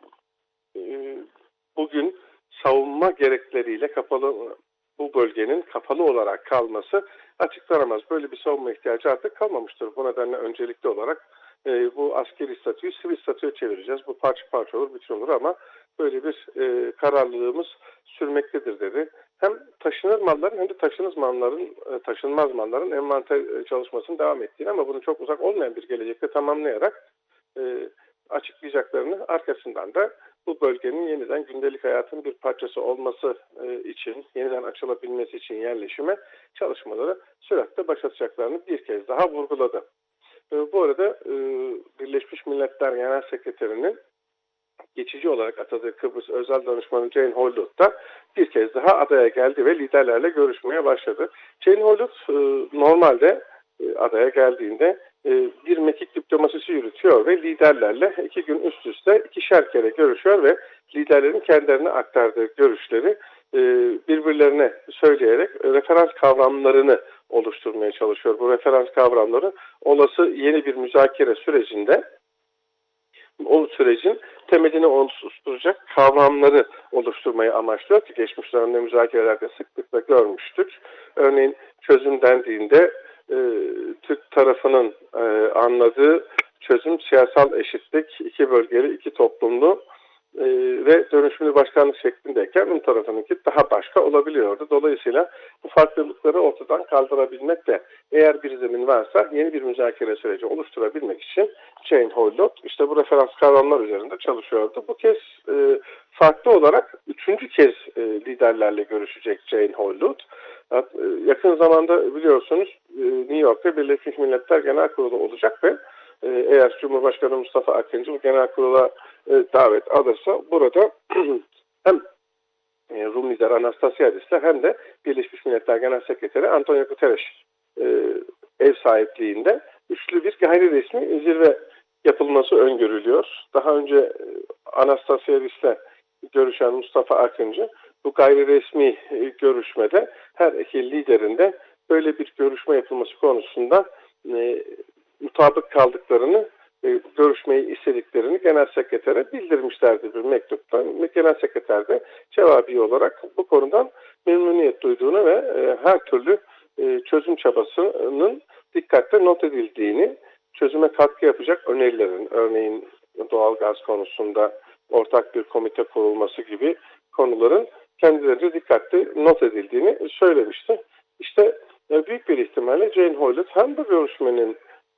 e, bugün savunma gerekleriyle kapalı bu bölgenin kapalı olarak kalması açıklanamaz. Böyle bir savunma ihtiyacı artık kalmamıştır. Bu nedenle öncelikli olarak e, bu askeri statüyü sivil statüye çevireceğiz. Bu parça parça olur, bütün olur ama böyle bir e, kararlılığımız sürmektedir dedi. Hem taşınır malların hem de taşınmaz malların, e, taşınmaz malların envanter çalışmasının devam ettiğini ama bunu çok uzak olmayan bir gelecekte tamamlayarak e, açıklayacaklarını arkasından da bu bölgenin yeniden gündelik hayatın bir parçası olması için, yeniden açılabilmesi için yerleşime çalışmaları süratle başlatacaklarını bir kez daha vurguladı. Bu arada Birleşmiş Milletler Genel Sekreterinin geçici olarak atadığı Kıbrıs Özel Danışmanı Jane Hoylund da bir kez daha adaya geldi ve liderlerle görüşmeye başladı. Jane Hoylund normalde adaya geldiğinde bir mekik diplomasisi yürütüyor ve liderlerle iki gün üst üste ikişer kere görüşüyor ve liderlerin kendilerine aktardığı görüşleri birbirlerine söyleyerek referans kavramlarını oluşturmaya çalışıyor. Bu referans kavramları olası yeni bir müzakere sürecinde o sürecin temelini oluşturacak kavramları oluşturmayı amaçlıyor ki geçmiş dönemde müzakerelerde sıklıkla görmüştük. Örneğin çözüm dendiğinde e, Türk tarafının e, anladığı çözüm siyasal eşitlik, iki bölgeli, iki toplumlu e, ve dönüşümlü başkanlık şeklindeyken Rum tarafınınki daha başka olabiliyordu. Dolayısıyla bu farklılıkları ortadan kaldırabilmek de eğer bir zemin varsa yeni bir müzakere süreci oluşturabilmek için Jane Hoylund işte bu referans kavramlar üzerinde çalışıyordu. Bu kez e, farklı olarak üçüncü kez e, liderlerle görüşecek Jane Hoylund. E, yakın zamanda biliyorsunuz e, New York'ta Birleşmiş Milletler Genel Kurulu olacak ve e, eğer Cumhurbaşkanı Mustafa Akıncı bu genel kurula e, davet alırsa burada hem e, Rum lider Anastasiadis'le hem de Birleşmiş Milletler Genel Sekreteri Antonio Guterres e, ev sahipliğinde üçlü bir gayri resmi zirve yapılması öngörülüyor. Daha önce e, Anastasiadis'le görüşen Mustafa Akıncı bu gayri resmi e, görüşmede her iki liderin de böyle bir görüşme yapılması konusunda e, mutabık kaldıklarını, e, görüşmeyi istediklerini Genel Sekretere bildirmişlerdi bir mektupta. Genel Sekreter de cevabi olarak bu konudan memnuniyet duyduğunu ve e, her türlü e, çözüm çabasının dikkatle not edildiğini, çözüme katkı yapacak önerilerin, örneğin doğalgaz konusunda ortak bir komite kurulması gibi konuların kendilerince dikkatli not edildiğini söylemişti. İşte büyük bir ihtimalle Jane Hoylund hem bu görüşmenin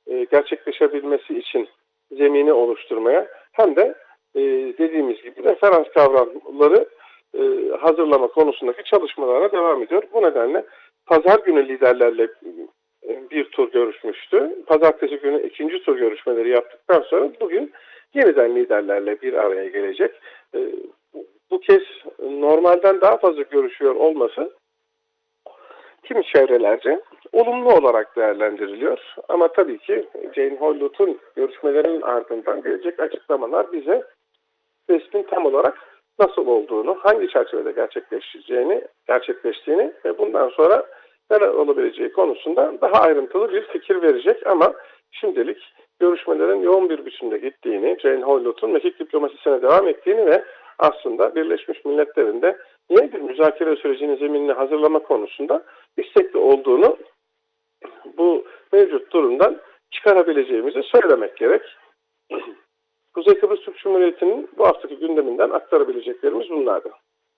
e, gerçekleşebilmesi için zemini oluşturmaya hem de e, dediğimiz gibi referans kavramları e, hazırlama konusundaki çalışmalarına devam ediyor. Bu nedenle pazar günü liderlerle bir tur görüşmüştü. Pazartesi günü ikinci tur görüşmeleri yaptıktan sonra bugün yeniden liderlerle bir araya gelecek. E, bu kez normalden daha fazla görüşüyor olması kimi çevrelerce olumlu olarak değerlendiriliyor. Ama tabii ki Jane Hoylund'un görüşmelerinin ardından gelecek açıklamalar bize resmin tam olarak nasıl olduğunu, hangi çerçevede gerçekleşeceğini, gerçekleştiğini ve bundan sonra neler olabileceği konusunda daha ayrıntılı bir fikir verecek. Ama şimdilik görüşmelerin yoğun bir biçimde gittiğini, Jane Hoylund'un mekik diplomasisine devam ettiğini ve aslında Birleşmiş Milletler'in de yeni bir müzakere sürecinin zeminini hazırlama konusunda istekli olduğunu bu mevcut durumdan çıkarabileceğimizi söylemek gerek. Kuzey Kıbrıs Türk Cumhuriyeti'nin bu haftaki gündeminden aktarabileceklerimiz bunlardı.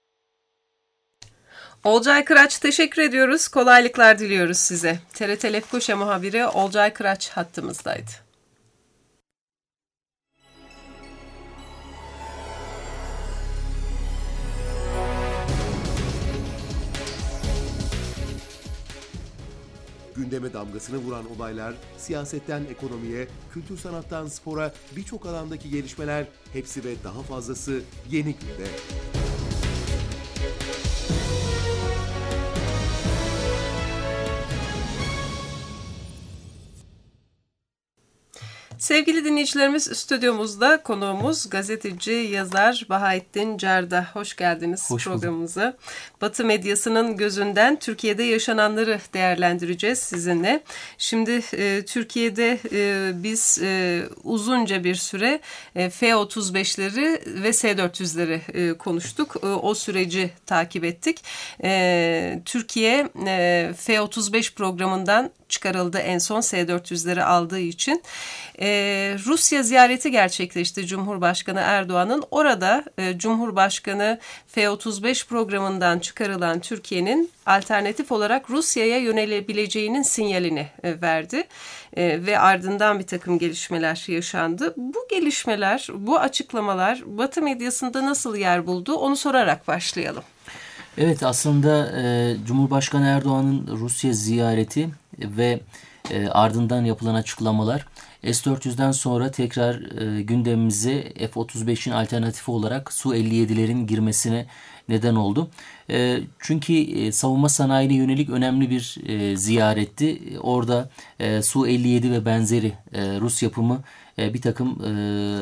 Olcay Kıraç, teşekkür ediyoruz. Kolaylıklar diliyoruz size. T R T Lefkoşa muhabiri Olcay Kıraç hattımızdaydı. Gündeme damgasını vuran olaylar, siyasetten ekonomiye, kültür sanattan spora, birçok alandaki gelişmeler, hepsi ve daha fazlası Yeni Günde. Sevgili dinleyicilerimiz, stüdyomuzda konuğumuz gazeteci, yazar Bahaettin Carda. Hoş geldiniz Hoş programımıza. Batı medyasının gözünden Türkiye'de yaşananları değerlendireceğiz sizinle. Şimdi e, Türkiye'de e, biz e, uzunca bir süre e, F otuz beşleri ve S dört yüzleri e, konuştuk. E, o süreci takip ettik. E, Türkiye e, F otuz beş programından çıkarıldı en son S dört yüzleri aldığı için. Ee, Rusya ziyareti gerçekleşti Cumhurbaşkanı Erdoğan'ın. Orada e, Cumhurbaşkanı F otuz beş programından çıkarılan Türkiye'nin alternatif olarak Rusya'ya yönelebileceğinin sinyalini e, verdi. E, ve ardından bir takım gelişmeler yaşandı. Bu gelişmeler, bu açıklamalar Batı medyasında nasıl yer buldu? Onu sorarak başlayalım. Evet, aslında e, Cumhurbaşkanı Erdoğan'ın Rusya ziyareti ve e, ardından yapılan açıklamalar S dört yüzden sonra tekrar e, gündemimize F otuz beşin alternatifi olarak Su elli yedilerin girmesine neden oldu. E, çünkü e, savunma sanayine yönelik önemli bir e, ziyaretti. Orada e, Su elli yedi ve benzeri e, Rus yapımı e, bir takım e,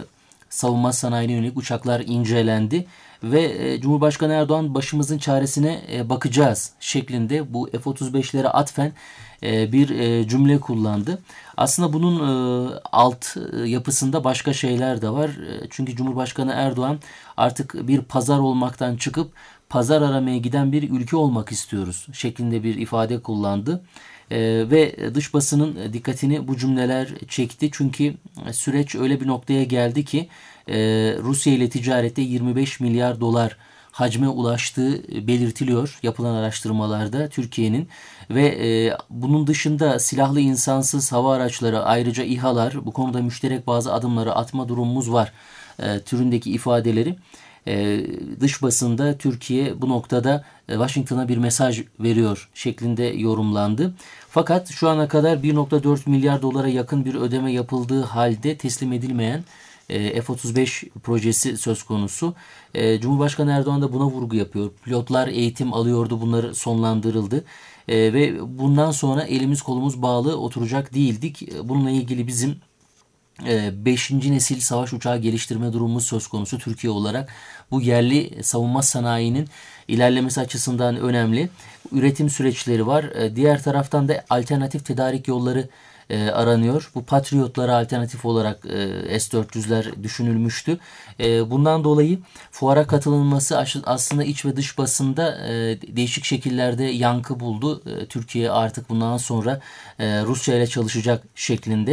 savunma sanayine yönelik uçaklar incelendi. Ve e, Cumhurbaşkanı Erdoğan başımızın çaresine e, bakacağız şeklinde bu F otuz beşlere atfen e, bir e, cümle kullandı. Aslında bunun e, alt e, yapısında başka şeyler de var. E, çünkü Cumhurbaşkanı Erdoğan artık bir pazar olmaktan çıkıp pazar aramaya giden bir ülke olmak istiyoruz şeklinde bir ifade kullandı. E, ve dış basının dikkatini bu cümleler çekti. Çünkü süreç öyle bir noktaya geldi ki e, Rusya ile ticarette yirmi beş milyar dolar hacme ulaştığı belirtiliyor yapılan araştırmalarda Türkiye'nin ve e, bunun dışında silahlı insansız hava araçları, ayrıca İHA'lar, bu konuda müşterek bazı adımları atma durumumuz var e, türündeki ifadeleri e, dış basında Türkiye bu noktada e, Washington'a bir mesaj veriyor şeklinde yorumlandı. Fakat şu ana kadar bir virgül dört milyar dolara yakın bir ödeme yapıldığı halde teslim edilmeyen F otuz beş projesi söz konusu. Cumhurbaşkanı Erdoğan da buna vurgu yapıyor. Pilotlar eğitim alıyordu, bunları sonlandırıldı. Ve bundan sonra elimiz kolumuz bağlı oturacak değildik. Bununla ilgili bizim beşinci nesil savaş uçağı geliştirme durumumuz söz konusu Türkiye olarak. Bu yerli savunma sanayinin ilerlemesi açısından önemli. Üretim süreçleri var. Diğer taraftan da alternatif tedarik yolları E, aranıyor. Bu Patriotlara alternatif olarak e, S dört yüzler düşünülmüştü. E, bundan dolayı fuara katılınması aslında iç ve dış basında e, değişik şekillerde yankı buldu. E, Türkiye artık bundan sonra e, Rusya ile çalışacak şeklinde.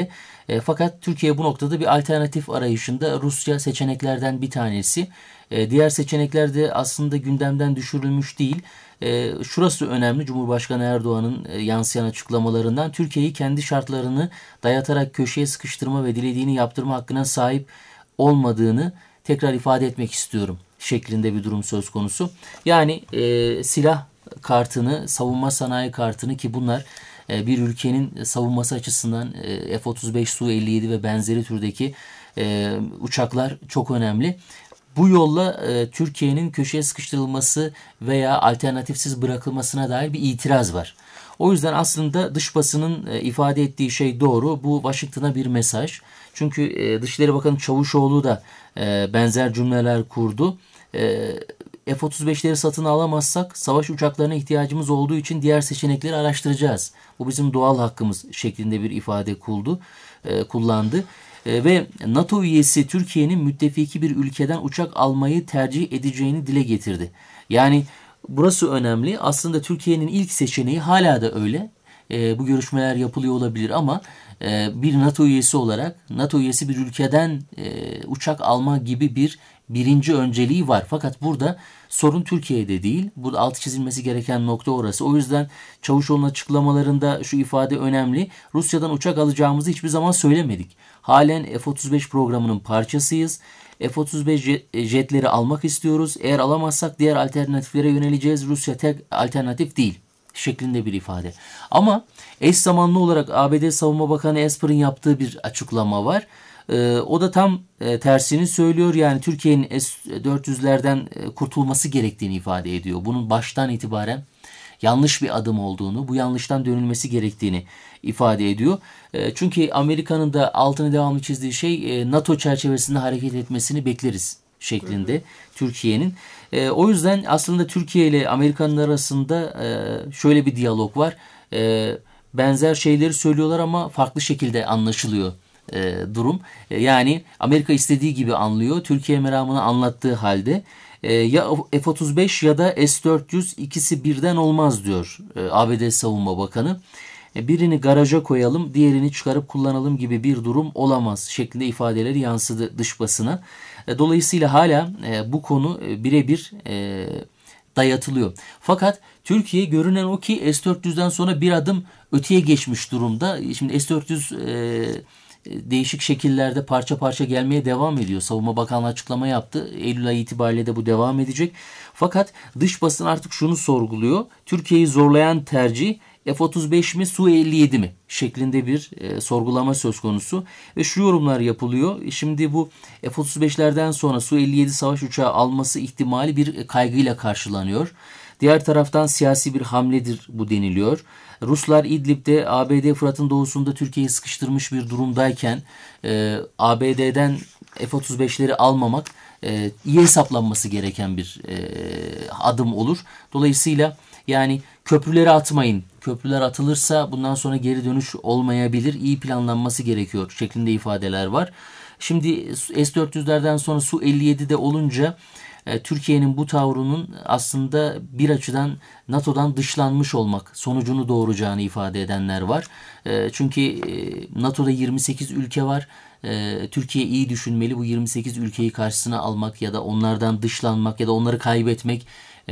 E, fakat Türkiye bu noktada bir alternatif arayışında. Rusya seçeneklerden bir tanesi. E, diğer seçenekler de aslında gündemden düşürülmüş değil. E, şurası önemli, Cumhurbaşkanı Erdoğan'ın e, yansıyan açıklamalarından: Türkiye'yi kendi şartlarını dayatarak köşeye sıkıştırma ve dilediğini yaptırma hakkına sahip olmadığını tekrar ifade etmek istiyorum şeklinde bir durum söz konusu. Yani e, silah kartını, savunma sanayi kartını, ki bunlar e, bir ülkenin savunması açısından e, F otuz beş, Su elli yedi ve benzeri türdeki e, uçaklar çok önemli. Bu yolla e, Türkiye'nin köşeye sıkıştırılması veya alternatifsiz bırakılmasına dair bir itiraz var. O yüzden aslında dış basının e, ifade ettiği şey doğru. Bu Washington'a bir mesaj. Çünkü e, Dışişleri Bakanı Çavuşoğlu da e, benzer cümleler kurdu. E, F otuz beşleri satın alamazsak savaş uçaklarına ihtiyacımız olduğu için diğer seçenekleri araştıracağız. Bu bizim doğal hakkımız şeklinde bir ifade kuldu, e, kullandı. E, ve NATO üyesi Türkiye'nin müttefiki bir ülkeden uçak almayı tercih edeceğini dile getirdi. Yani burası önemli. Aslında Türkiye'nin ilk seçeneği hala da öyle. E, bu görüşmeler yapılıyor olabilir ama e, bir NATO üyesi olarak NATO üyesi bir ülkeden e, uçak alma gibi bir birinci önceliği var. Fakat burada sorun Türkiye'de değil. Burada altı çizilmesi gereken nokta orası. O yüzden Çavuşoğlu'nun açıklamalarında şu ifade önemli: Rusya'dan uçak alacağımızı hiçbir zaman söylemedik. Halen F otuz beş programının parçasıyız. F otuz beş jetleri almak istiyoruz. Eğer alamazsak diğer alternatiflere yöneleceğiz. Rusya tek alternatif değil şeklinde bir ifade. Ama eş zamanlı olarak A B D Savunma Bakanı Esper'ın yaptığı bir açıklama var. Ee, o da tam e, tersini söylüyor. Yani Türkiye'nin S dört yüzlerden e, kurtulması gerektiğini ifade ediyor. Bunun baştan itibaren yanlış bir adım olduğunu, bu yanlıştan dönülmesi gerektiğini ifade ediyor. E, çünkü Amerika'nın da altını devamlı çizdiği şey e, NATO çerçevesinde hareket etmesini bekleriz şeklinde Türkiye'nin. E, o yüzden aslında Türkiye ile Amerika'nın arasında e, şöyle bir diyalog var. E, benzer şeyleri söylüyorlar ama farklı şekilde anlaşılıyor e, durum. E, yani Amerika istediği gibi anlıyor. Türkiye meramını anlattığı halde e, ya F otuz beş ya da S dört yüz, ikisi birden olmaz diyor e, A B D Savunma Bakanı. E, birini garaja koyalım, diğerini çıkarıp kullanalım gibi bir durum olamaz şeklinde ifadeleri yansıdı dış basına. E, dolayısıyla hala e, bu konu e, birebir e, dayatılıyor. Fakat Türkiye görünen o ki S dört yüzden sonra bir adım öteye geçmiş durumda. Şimdi S dört yüz e, değişik şekillerde parça parça gelmeye devam ediyor. Savunma Bakanlığı açıklama yaptı. Eylül ayı itibariyle de bu devam edecek. Fakat dış basın artık şunu sorguluyor: Türkiye'yi zorlayan tercih F otuz beş mi, Su elli yedi mi şeklinde bir e, sorgulama söz konusu. Ve şu yorumlar yapılıyor: Şimdi bu F otuz beşlerden sonra Su elli yedi savaş uçağı alması ihtimali bir kaygıyla karşılanıyor. Diğer taraftan siyasi bir hamledir bu deniliyor. Ruslar İdlib'de, A B D Fırat'ın doğusunda Türkiye'yi sıkıştırmış bir durumdayken e, A B D'den F otuz beşleri almamak e, iyi hesaplanması gereken bir e, adım olur. Dolayısıyla yani köprüleri atmayın. Köprüler atılırsa bundan sonra geri dönüş olmayabilir. İyi planlanması gerekiyor şeklinde ifadeler var. Şimdi S dört yüzlerden sonra Su elli yedide olunca Türkiye'nin bu tavrının aslında bir açıdan NATO'dan dışlanmış olmak sonucunu doğuracağını ifade edenler var. Çünkü NATO'da yirmi sekiz ülke var. Türkiye iyi düşünmeli, bu yirmi sekiz ülkeyi karşısına almak ya da onlardan dışlanmak ya da onları kaybetmek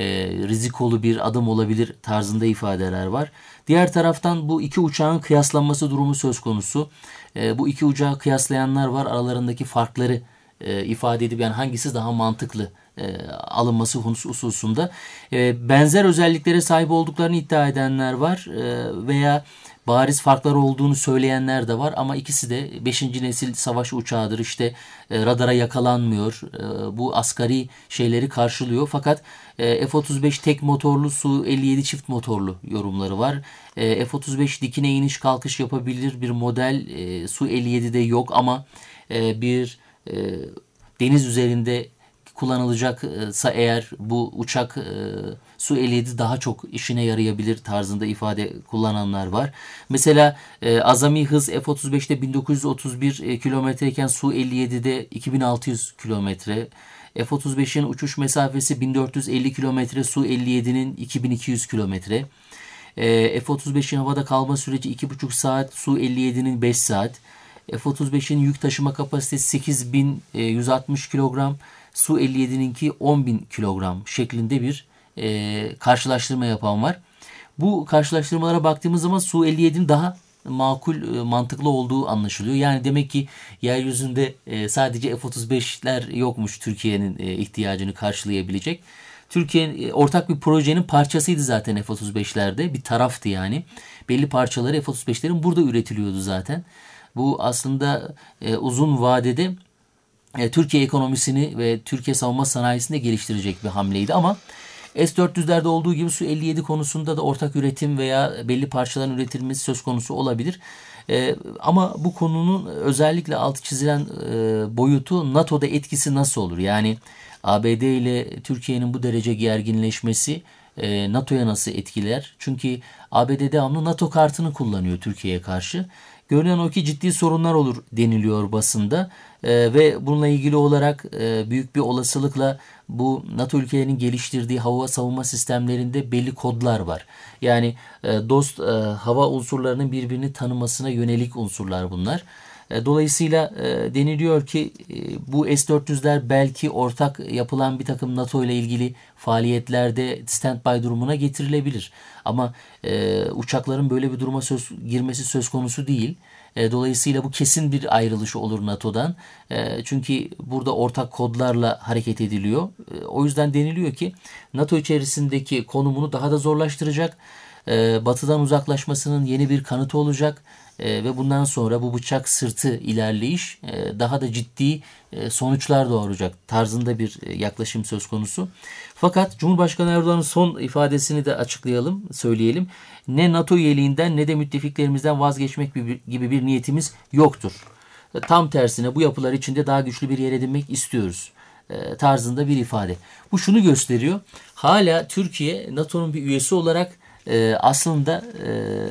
rizikolu bir adım olabilir tarzında ifadeler var. Diğer taraftan bu iki uçağın kıyaslanması durumu söz konusu. Bu iki uçağı kıyaslayanlar var. Aralarındaki farkları ifade edip yani hangisi daha mantıklı E, alınması hususunda e, benzer özelliklere sahip olduklarını iddia edenler var e, veya bariz farklar olduğunu söyleyenler de var ama ikisi de beşinci nesil savaş uçağıdır. İşte e, radara yakalanmıyor. E, bu asgari şeyleri karşılıyor. Fakat e, F otuz beş tek motorlu, Su elli yedi çift motorlu yorumları var. E, F otuz beş dikine iniş kalkış yapabilir bir model. E, Su elli yedide yok ama e, bir e, deniz üzerinde kullanılacaksa eğer bu uçak e, Su elli yedi daha çok işine yarayabilir tarzında ifade kullananlar var. Mesela e, azami hız F otuz beşte bin dokuz yüz otuz bir e, kilometreyken Su elli yedide iki bin altı yüz kilometre. F otuz beşin uçuş mesafesi bin dört yüz elli kilometre, Su elli yedinin iki bin iki yüz kilometre. E, F otuz beşin havada kalma süreci iki buçuk saat, Su elli yedinin beş saat. F otuz beşin yük taşıma kapasitesi sekiz bin yüz altmış kilogram, Su elli yedininki on bin kilogram şeklinde bir e, karşılaştırma yapan var. Bu karşılaştırmalara baktığımız zaman Su elli yedinin daha makul, mantıklı olduğu anlaşılıyor. Yani demek ki yeryüzünde sadece F otuz beşler yokmuş Türkiye'nin ihtiyacını karşılayabilecek. Türkiye ortak bir projenin parçasıydı zaten F otuz beşlerde. Bir taraftı yani. Belli parçaları F otuz beşlerin burada üretiliyordu zaten. Bu aslında uzun vadede Türkiye ekonomisini ve Türkiye savunma sanayisini de geliştirecek bir hamleydi ama S dört yüzlerde olduğu gibi Su elli yedi konusunda da ortak üretim veya belli parçaların üretilmesi söz konusu olabilir. Ee, ama bu konunun özellikle altı çizilen e, boyutu NATO'da etkisi nasıl olur? Yani A B D ile Türkiye'nin bu derece gerginleşmesi e, NATO'ya nasıl etkiler? Çünkü A B D devamlı NATO kartını kullanıyor Türkiye'ye karşı. Görünen o ki ciddi sorunlar olur deniliyor basında ee, ve bununla ilgili olarak e, büyük bir olasılıkla bu NATO ülkelerinin geliştirdiği hava savunma sistemlerinde belli kodlar var. Yani e, dost e, hava unsurlarının birbirini tanımasına yönelik unsurlar bunlar. E, dolayısıyla e, deniliyor ki e, bu S dört yüzler belki ortak yapılan bir takım NATO ile ilgili faaliyetlerde standby durumuna getirilebilir. Ama e, uçakların böyle bir duruma söz, girmesi söz konusu değil. E, dolayısıyla bu kesin bir ayrılış olur NATO'dan. E, çünkü burada ortak kodlarla hareket ediliyor. E, o yüzden deniliyor ki NATO içerisindeki konumunu daha da zorlaştıracak. E, batıdan uzaklaşmasının yeni bir kanıtı olacak. E, ve bundan sonra bu bıçak sırtı ilerleyiş e, daha da ciddi e, sonuçlar doğuracak tarzında bir e, yaklaşım söz konusu. Fakat Cumhurbaşkanı Erdoğan'ın son ifadesini de açıklayalım, söyleyelim. Ne NATO üyeliğinden ne de müttefiklerimizden vazgeçmek gibi bir niyetimiz yoktur. E, tam tersine bu yapılar içinde daha güçlü bir yer edinmek istiyoruz e, tarzında bir ifade. Bu şunu gösteriyor. Hala Türkiye NATO'nun bir üyesi olarak e, aslında e,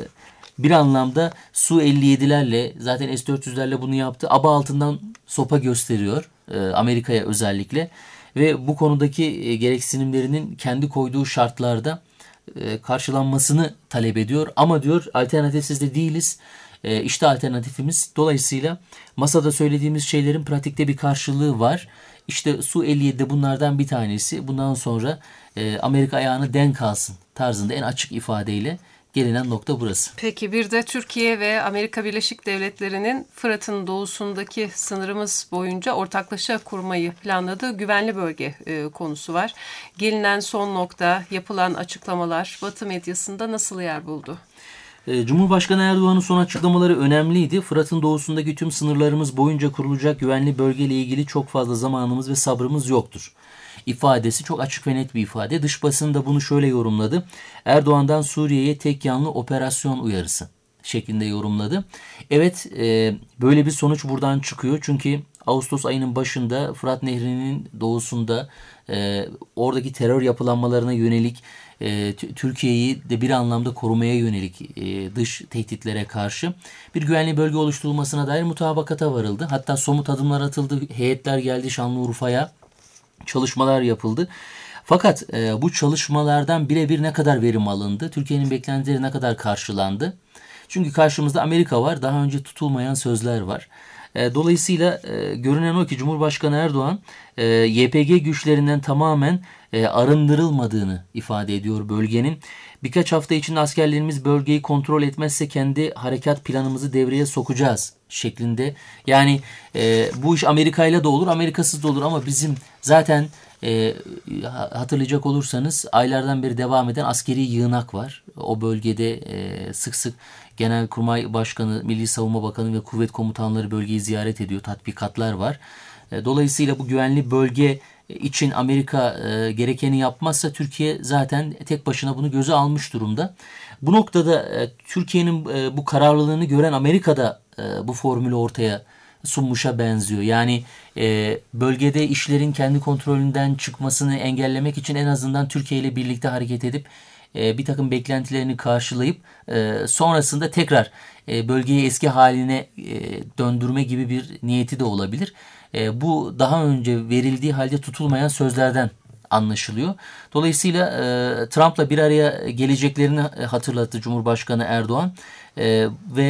bir anlamda Su elli yedilerle zaten S dört yüzlerle bunu yaptı. Aba altından sopa gösteriyor e, Amerika'ya özellikle. Ve bu konudaki e, gereksinimlerinin kendi koyduğu şartlarda e, karşılanmasını talep ediyor. Ama diyor alternatifsiz de değiliz. E, işte alternatifimiz. Dolayısıyla masada söylediğimiz şeylerin pratikte bir karşılığı var. İşte Su elli yedi de bunlardan bir tanesi. Bundan sonra e, Amerika ayağını denk alsın tarzında en açık ifadeyle gelinen nokta burası. Peki bir de Türkiye ve Amerika Birleşik Devletleri'nin Fırat'ın doğusundaki sınırımız boyunca ortaklaşa kurmayı planladığı güvenli bölge e, konusu var. Gelinen son nokta, yapılan açıklamalar Batı medyasında nasıl yer buldu? Cumhurbaşkanı Erdoğan'ın son açıklamaları önemliydi. Fırat'ın doğusundaki tüm sınırlarımız boyunca kurulacak güvenli bölgeyle ilgili çok fazla zamanımız ve sabrımız yoktur ifadesi çok açık ve net bir ifade. Dış basın da bunu şöyle yorumladı. Erdoğan'dan Suriye'ye tek yanlı operasyon uyarısı şeklinde yorumladı. Evet, e, böyle bir sonuç buradan çıkıyor. Çünkü Ağustos ayının başında Fırat Nehri'nin doğusunda e, oradaki terör yapılanmalarına yönelik e, Türkiye'yi de bir anlamda korumaya yönelik e, dış tehditlere karşı bir güvenli bölge oluşturulmasına dair mutabakata varıldı. Hatta somut adımlar atıldı. Heyetler geldi Şanlıurfa'ya. Çalışmalar yapıldı. Fakat e, bu çalışmalardan birebir ne kadar verim alındı? Türkiye'nin beklentileri ne kadar karşılandı? Çünkü karşımızda Amerika var. Daha önce tutulmayan sözler var. E, dolayısıyla e, görünen o ki Cumhurbaşkanı Erdoğan e, Y P G güçlerinden tamamen e, arındırılmadığını ifade ediyor bölgenin. Birkaç hafta içinde askerlerimiz bölgeyi kontrol etmezse kendi harekat planımızı devreye sokacağız şeklinde. Yani e, bu iş Amerika ile de olur, Amerikasız da olur ama bizim zaten e, hatırlayacak olursanız aylardan beri devam eden askeri yığınak var. O bölgede e, sık sık Genelkurmay Başkanı, Milli Savunma Bakanı ve kuvvet komutanları bölgeyi ziyaret ediyor. Tatbikatlar var. E, dolayısıyla bu güvenli bölge için Amerika e, gerekeni yapmazsa Türkiye zaten tek başına bunu göze almış durumda. Bu noktada e, Türkiye'nin e, bu kararlılığını gören Amerika da e, bu formülü ortaya sunmuşa benziyor. Yani e, bölgede işlerin kendi kontrolünden çıkmasını engellemek için en azından Türkiye ile birlikte hareket edip e, bir takım beklentilerini karşılayıp e, sonrasında tekrar e, bölgeyi eski haline e, döndürme gibi bir niyeti de olabilir. E, bu daha önce verildiği halde tutulmayan sözlerden anlaşılıyor. Dolayısıyla e, Trump'la bir araya geleceklerini hatırlattı Cumhurbaşkanı Erdoğan e, ve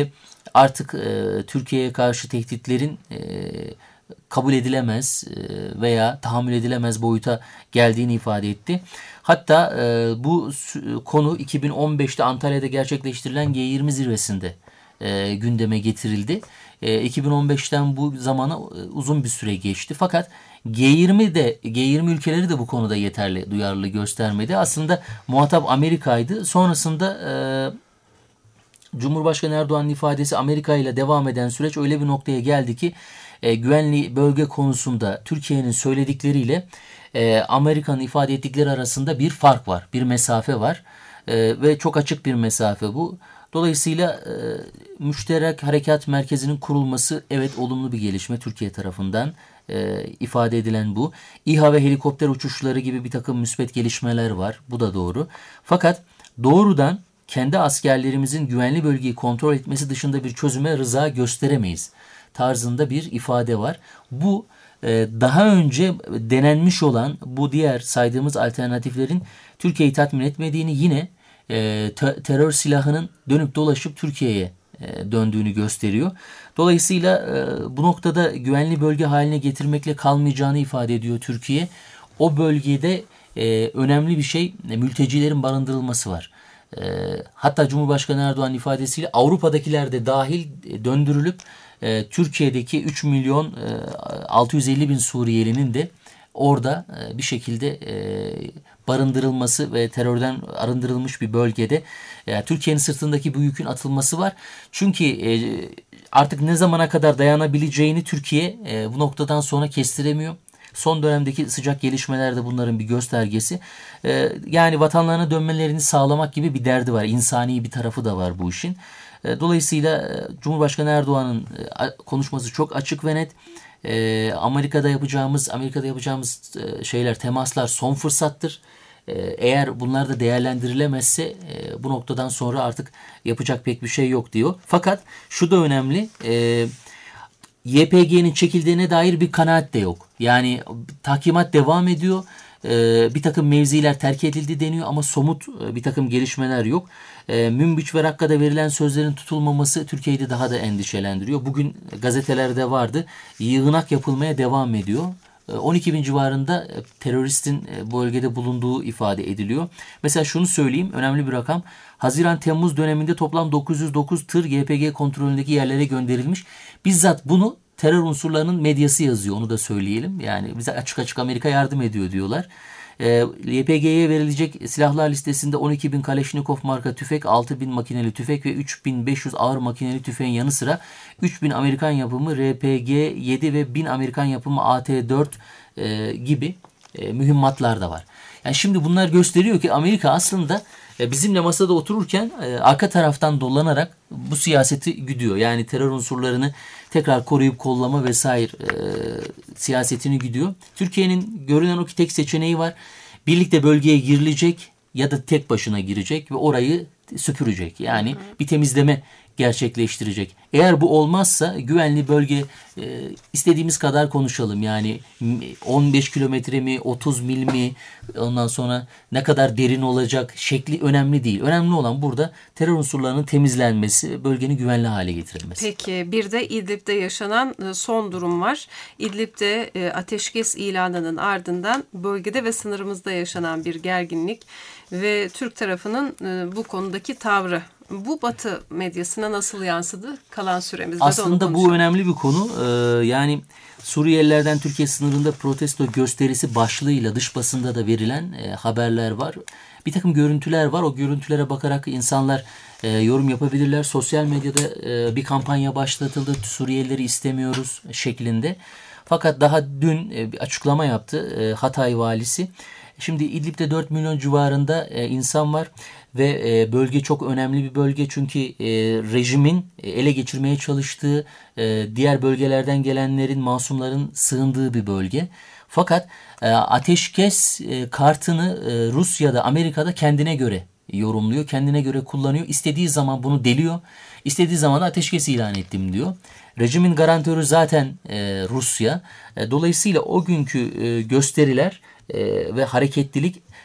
artık e, Türkiye'ye karşı tehditlerin e, kabul edilemez e, veya tahammül edilemez boyuta geldiğini ifade etti. Hatta e, bu konu iki bin on beşte Antalya'da gerçekleştirilen G yirmi zirvesinde e, gündeme getirildi. E, iki bin on beşten bu zamana e, uzun bir süre geçti. Fakat G yirmide G yirmi ülkeleri de bu konuda yeterli duyarlılığı göstermedi. Aslında muhatap Amerika'ydı. Sonrasında e, Cumhurbaşkanı Erdoğan'ın ifadesi, Amerika ile devam eden süreç öyle bir noktaya geldi ki e, güvenli bölge konusunda Türkiye'nin söyledikleriyle e, Amerika'nın ifade ettikleri arasında bir fark var, bir mesafe var e, ve çok açık bir mesafe bu. Dolayısıyla e, müşterek harekat merkezinin kurulması evet olumlu bir gelişme Türkiye tarafından e, ifade edilen bu. İHA ve helikopter uçuşları gibi bir takım müspet gelişmeler var. Bu da doğru. Fakat doğrudan kendi askerlerimizin güvenli bölgeyi kontrol etmesi dışında bir çözüme rıza gösteremeyiz tarzında bir ifade var. Bu e, daha önce denenmiş olan bu diğer saydığımız alternatiflerin Türkiye'yi tatmin etmediğini, yine e, te- terör silahının dönüp dolaşıp Türkiye'ye e, döndüğünü gösteriyor. Dolayısıyla e, bu noktada güvenli bölge haline getirmekle kalmayacağını ifade ediyor Türkiye. O bölgede e, önemli bir şey, e, mültecilerin barındırılması var. E, hatta Cumhurbaşkanı Erdoğan ifadesiyle Avrupa'dakiler de dahil e, döndürülüp e, Türkiye'deki üç milyon e, altı yüz elli bin Suriyelinin de orada e, bir şekilde e, barındırılması ve terörden arındırılmış bir bölgede e, Türkiye'nin sırtındaki bu yükün atılması var. Çünkü e, artık ne zamana kadar dayanabileceğini Türkiye e, bu noktadan sonra kestiremiyor. Son dönemdeki sıcak gelişmeler de bunların bir göstergesi. Ee, yani vatanlarına dönmelerini sağlamak gibi bir derdi var. İnsani bir tarafı da var bu işin. Ee, dolayısıyla Cumhurbaşkanı Erdoğan'ın e, konuşması çok açık ve net. Ee, Amerika'da yapacağımız Amerika'da yapacağımız e, şeyler, temaslar son fırsattır. Ee, eğer bunlar da değerlendirilemezse e, bu noktadan sonra artık yapacak pek bir şey yok diyor. Fakat şu da önemli. E, Y P G'nin çekildiğine dair bir kanaat de yok. Yani tahkimat devam ediyor. Ee, bir takım mevziler terk edildi deniyor ama somut e, bir takım gelişmeler yok. Ee, Münbiç ve Rakka'da verilen sözlerin tutulmaması Türkiye'yi daha da endişelendiriyor. Bugün gazetelerde vardı. Yığınak yapılmaya devam ediyor. on iki bin civarında teröristin bölgede bulunduğu ifade ediliyor. Mesela şunu söyleyeyim, önemli bir rakam. Haziran-Temmuz döneminde toplam dokuz yüz dokuz tır Y P G kontrolündeki yerlere gönderilmiş. Bizzat bunu terör unsurlarının medyası yazıyor, onu da söyleyelim. Yani bize açık açık Amerika yardım ediyor diyorlar. E, Y P G'ye verilecek silahlar listesinde on iki bin Kaleşnikov marka tüfek, altı bin makineli tüfek ve üç bin beş yüz ağır makineli tüfeğin yanı sıra üç bin Amerikan yapımı R P G yedi ve bin Amerikan yapımı A T dört e, gibi e, mühimmatlar da var. Yani şimdi bunlar gösteriyor ki Amerika aslında e, bizimle masada otururken e, arka taraftan dolanarak bu siyaseti güdüyor. Yani terör unsurlarını tekrar koruyup kollama vesaire e, siyasetini güdüyor. Türkiye'nin görünen o ki tek seçeneği var. Birlikte bölgeye girilecek ya da tek başına girecek ve orayı süpürecek. Yani bir temizleme gerçekleştirecek. Eğer bu olmazsa güvenli bölge e, istediğimiz kadar konuşalım. Yani on beş kilometre mi, otuz mil mi, ondan sonra ne kadar derin olacak şekli önemli değil. Önemli olan burada terör unsurlarının temizlenmesi, bölgenin güvenli hale getirilmesi. Peki bir de İdlib'de yaşanan son durum var. İdlib'de e, ateşkes ilanının ardından bölgede ve sınırımızda yaşanan bir gerginlik ve Türk tarafının e, bu konudaki tavrı. Bu Batı medyasına nasıl yansıdı? Kalan süremizde aslında de onu bu önemli bir konu. Ee, yani Suriyelilerden Türkiye sınırında protesto gösterisi başlığıyla dış basında da verilen e, haberler var. Bir takım görüntüler var. O görüntülere bakarak insanlar e, yorum yapabilirler. Sosyal medyada e, bir kampanya başlatıldı. Suriyelileri istemiyoruz şeklinde. Fakat daha dün e, bir açıklama yaptı e, Hatay valisi. Şimdi İdlib'de dört milyon civarında e, insan var ve e, bölge çok önemli bir bölge çünkü e, rejimin ele geçirmeye çalıştığı e, diğer bölgelerden gelenlerin, masumların sığındığı bir bölge. Fakat e, ateşkes e, kartını e, Rusya'da, Amerika'da kendine göre yorumluyor, kendine göre kullanıyor. İstediği zaman bunu deliyor, istediği zaman da ateşkes ilan ettim diyor. Rejimin garantörü zaten e, Rusya. E, dolayısıyla o günkü e, gösteriler e, ve hareketlilik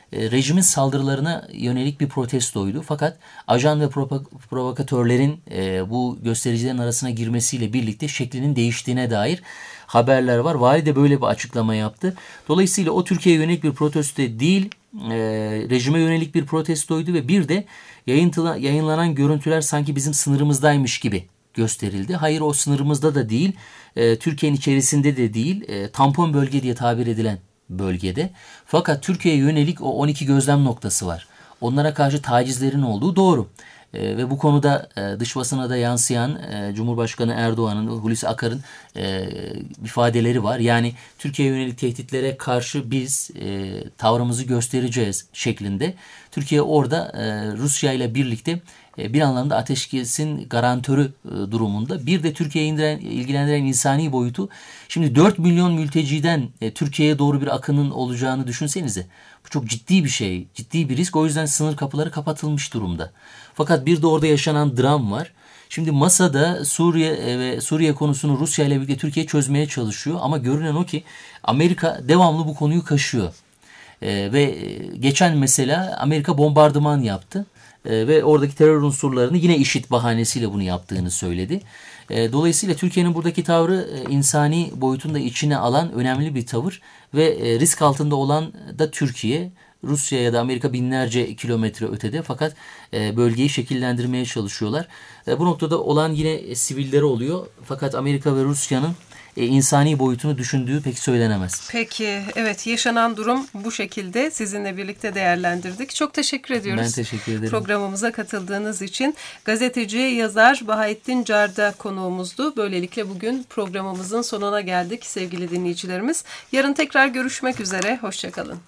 e, rejimin saldırılarına yönelik bir protestoydu. Fakat ajan ve provo- provokatörlerin e, bu göstericilerin arasına girmesiyle birlikte şeklinin değiştiğine dair haberler var. Vali de böyle bir açıklama yaptı. Dolayısıyla o Türkiye'ye yönelik bir protesto değil, e, rejime yönelik bir protestoydu ve bir de yayıntıla, yayınlanan görüntüler sanki bizim sınırımızdaymış gibi gösterildi. Hayır, o sınırımızda da değil, e, Türkiye'nin içerisinde de değil, e, tampon bölge diye tabir edilen bölgede. Fakat Türkiye'ye yönelik o on iki gözlem noktası var. Onlara karşı tacizlerin olduğu doğru. E, ve bu konuda e, dış basına da yansıyan e, Cumhurbaşkanı Erdoğan'ın, Hulusi Akar'ın e, ifadeleri var. Yani Türkiye'ye yönelik tehditlere karşı biz e, tavrımızı göstereceğiz şeklinde. Türkiye orada e, Rusya ile birlikte e, bir anlamda ateşkesin garantörü e, durumunda. Bir de Türkiye'yi indiren, ilgilendiren insani boyutu. Şimdi dört milyon mülteciden e, Türkiye'ye doğru bir akının olacağını düşünsenize. Bu çok ciddi bir şey, ciddi bir risk. O yüzden sınır kapıları kapatılmış durumda. Fakat bir de orada yaşanan dram var. Şimdi masada Suriye ve Suriye konusunu Rusya ile birlikte Türkiye çözmeye çalışıyor. Ama görünen o ki Amerika devamlı bu konuyu kaşıyor. Ee, ve geçen mesela Amerika bombardıman yaptı. Ee, ve oradaki terör unsurlarını yine IŞİD bahanesiyle bunu yaptığını söyledi. Ee, dolayısıyla Türkiye'nin buradaki tavrı e, insani boyutunu da içine alan önemli bir tavır. Ve e, risk altında olan da Türkiye. Rusya ya da Amerika binlerce kilometre ötede, fakat e, bölgeyi şekillendirmeye çalışıyorlar. E, bu noktada olan yine e, sivilleri oluyor. Fakat Amerika ve Rusya'nın e, insani boyutunu düşündüğü pek söylenemez. Peki, evet, yaşanan durum bu şekilde sizinle birlikte değerlendirdik. Çok teşekkür ediyoruz. Ben teşekkür ederim. Programımıza katıldığınız için. Gazeteci, yazar Bahattin Carda konuğumuzdu. Böylelikle bugün programımızın sonuna geldik sevgili dinleyicilerimiz. Yarın tekrar görüşmek üzere. Hoşçakalın.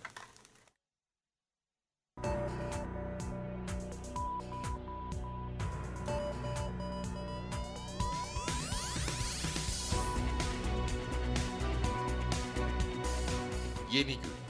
Yeni gün.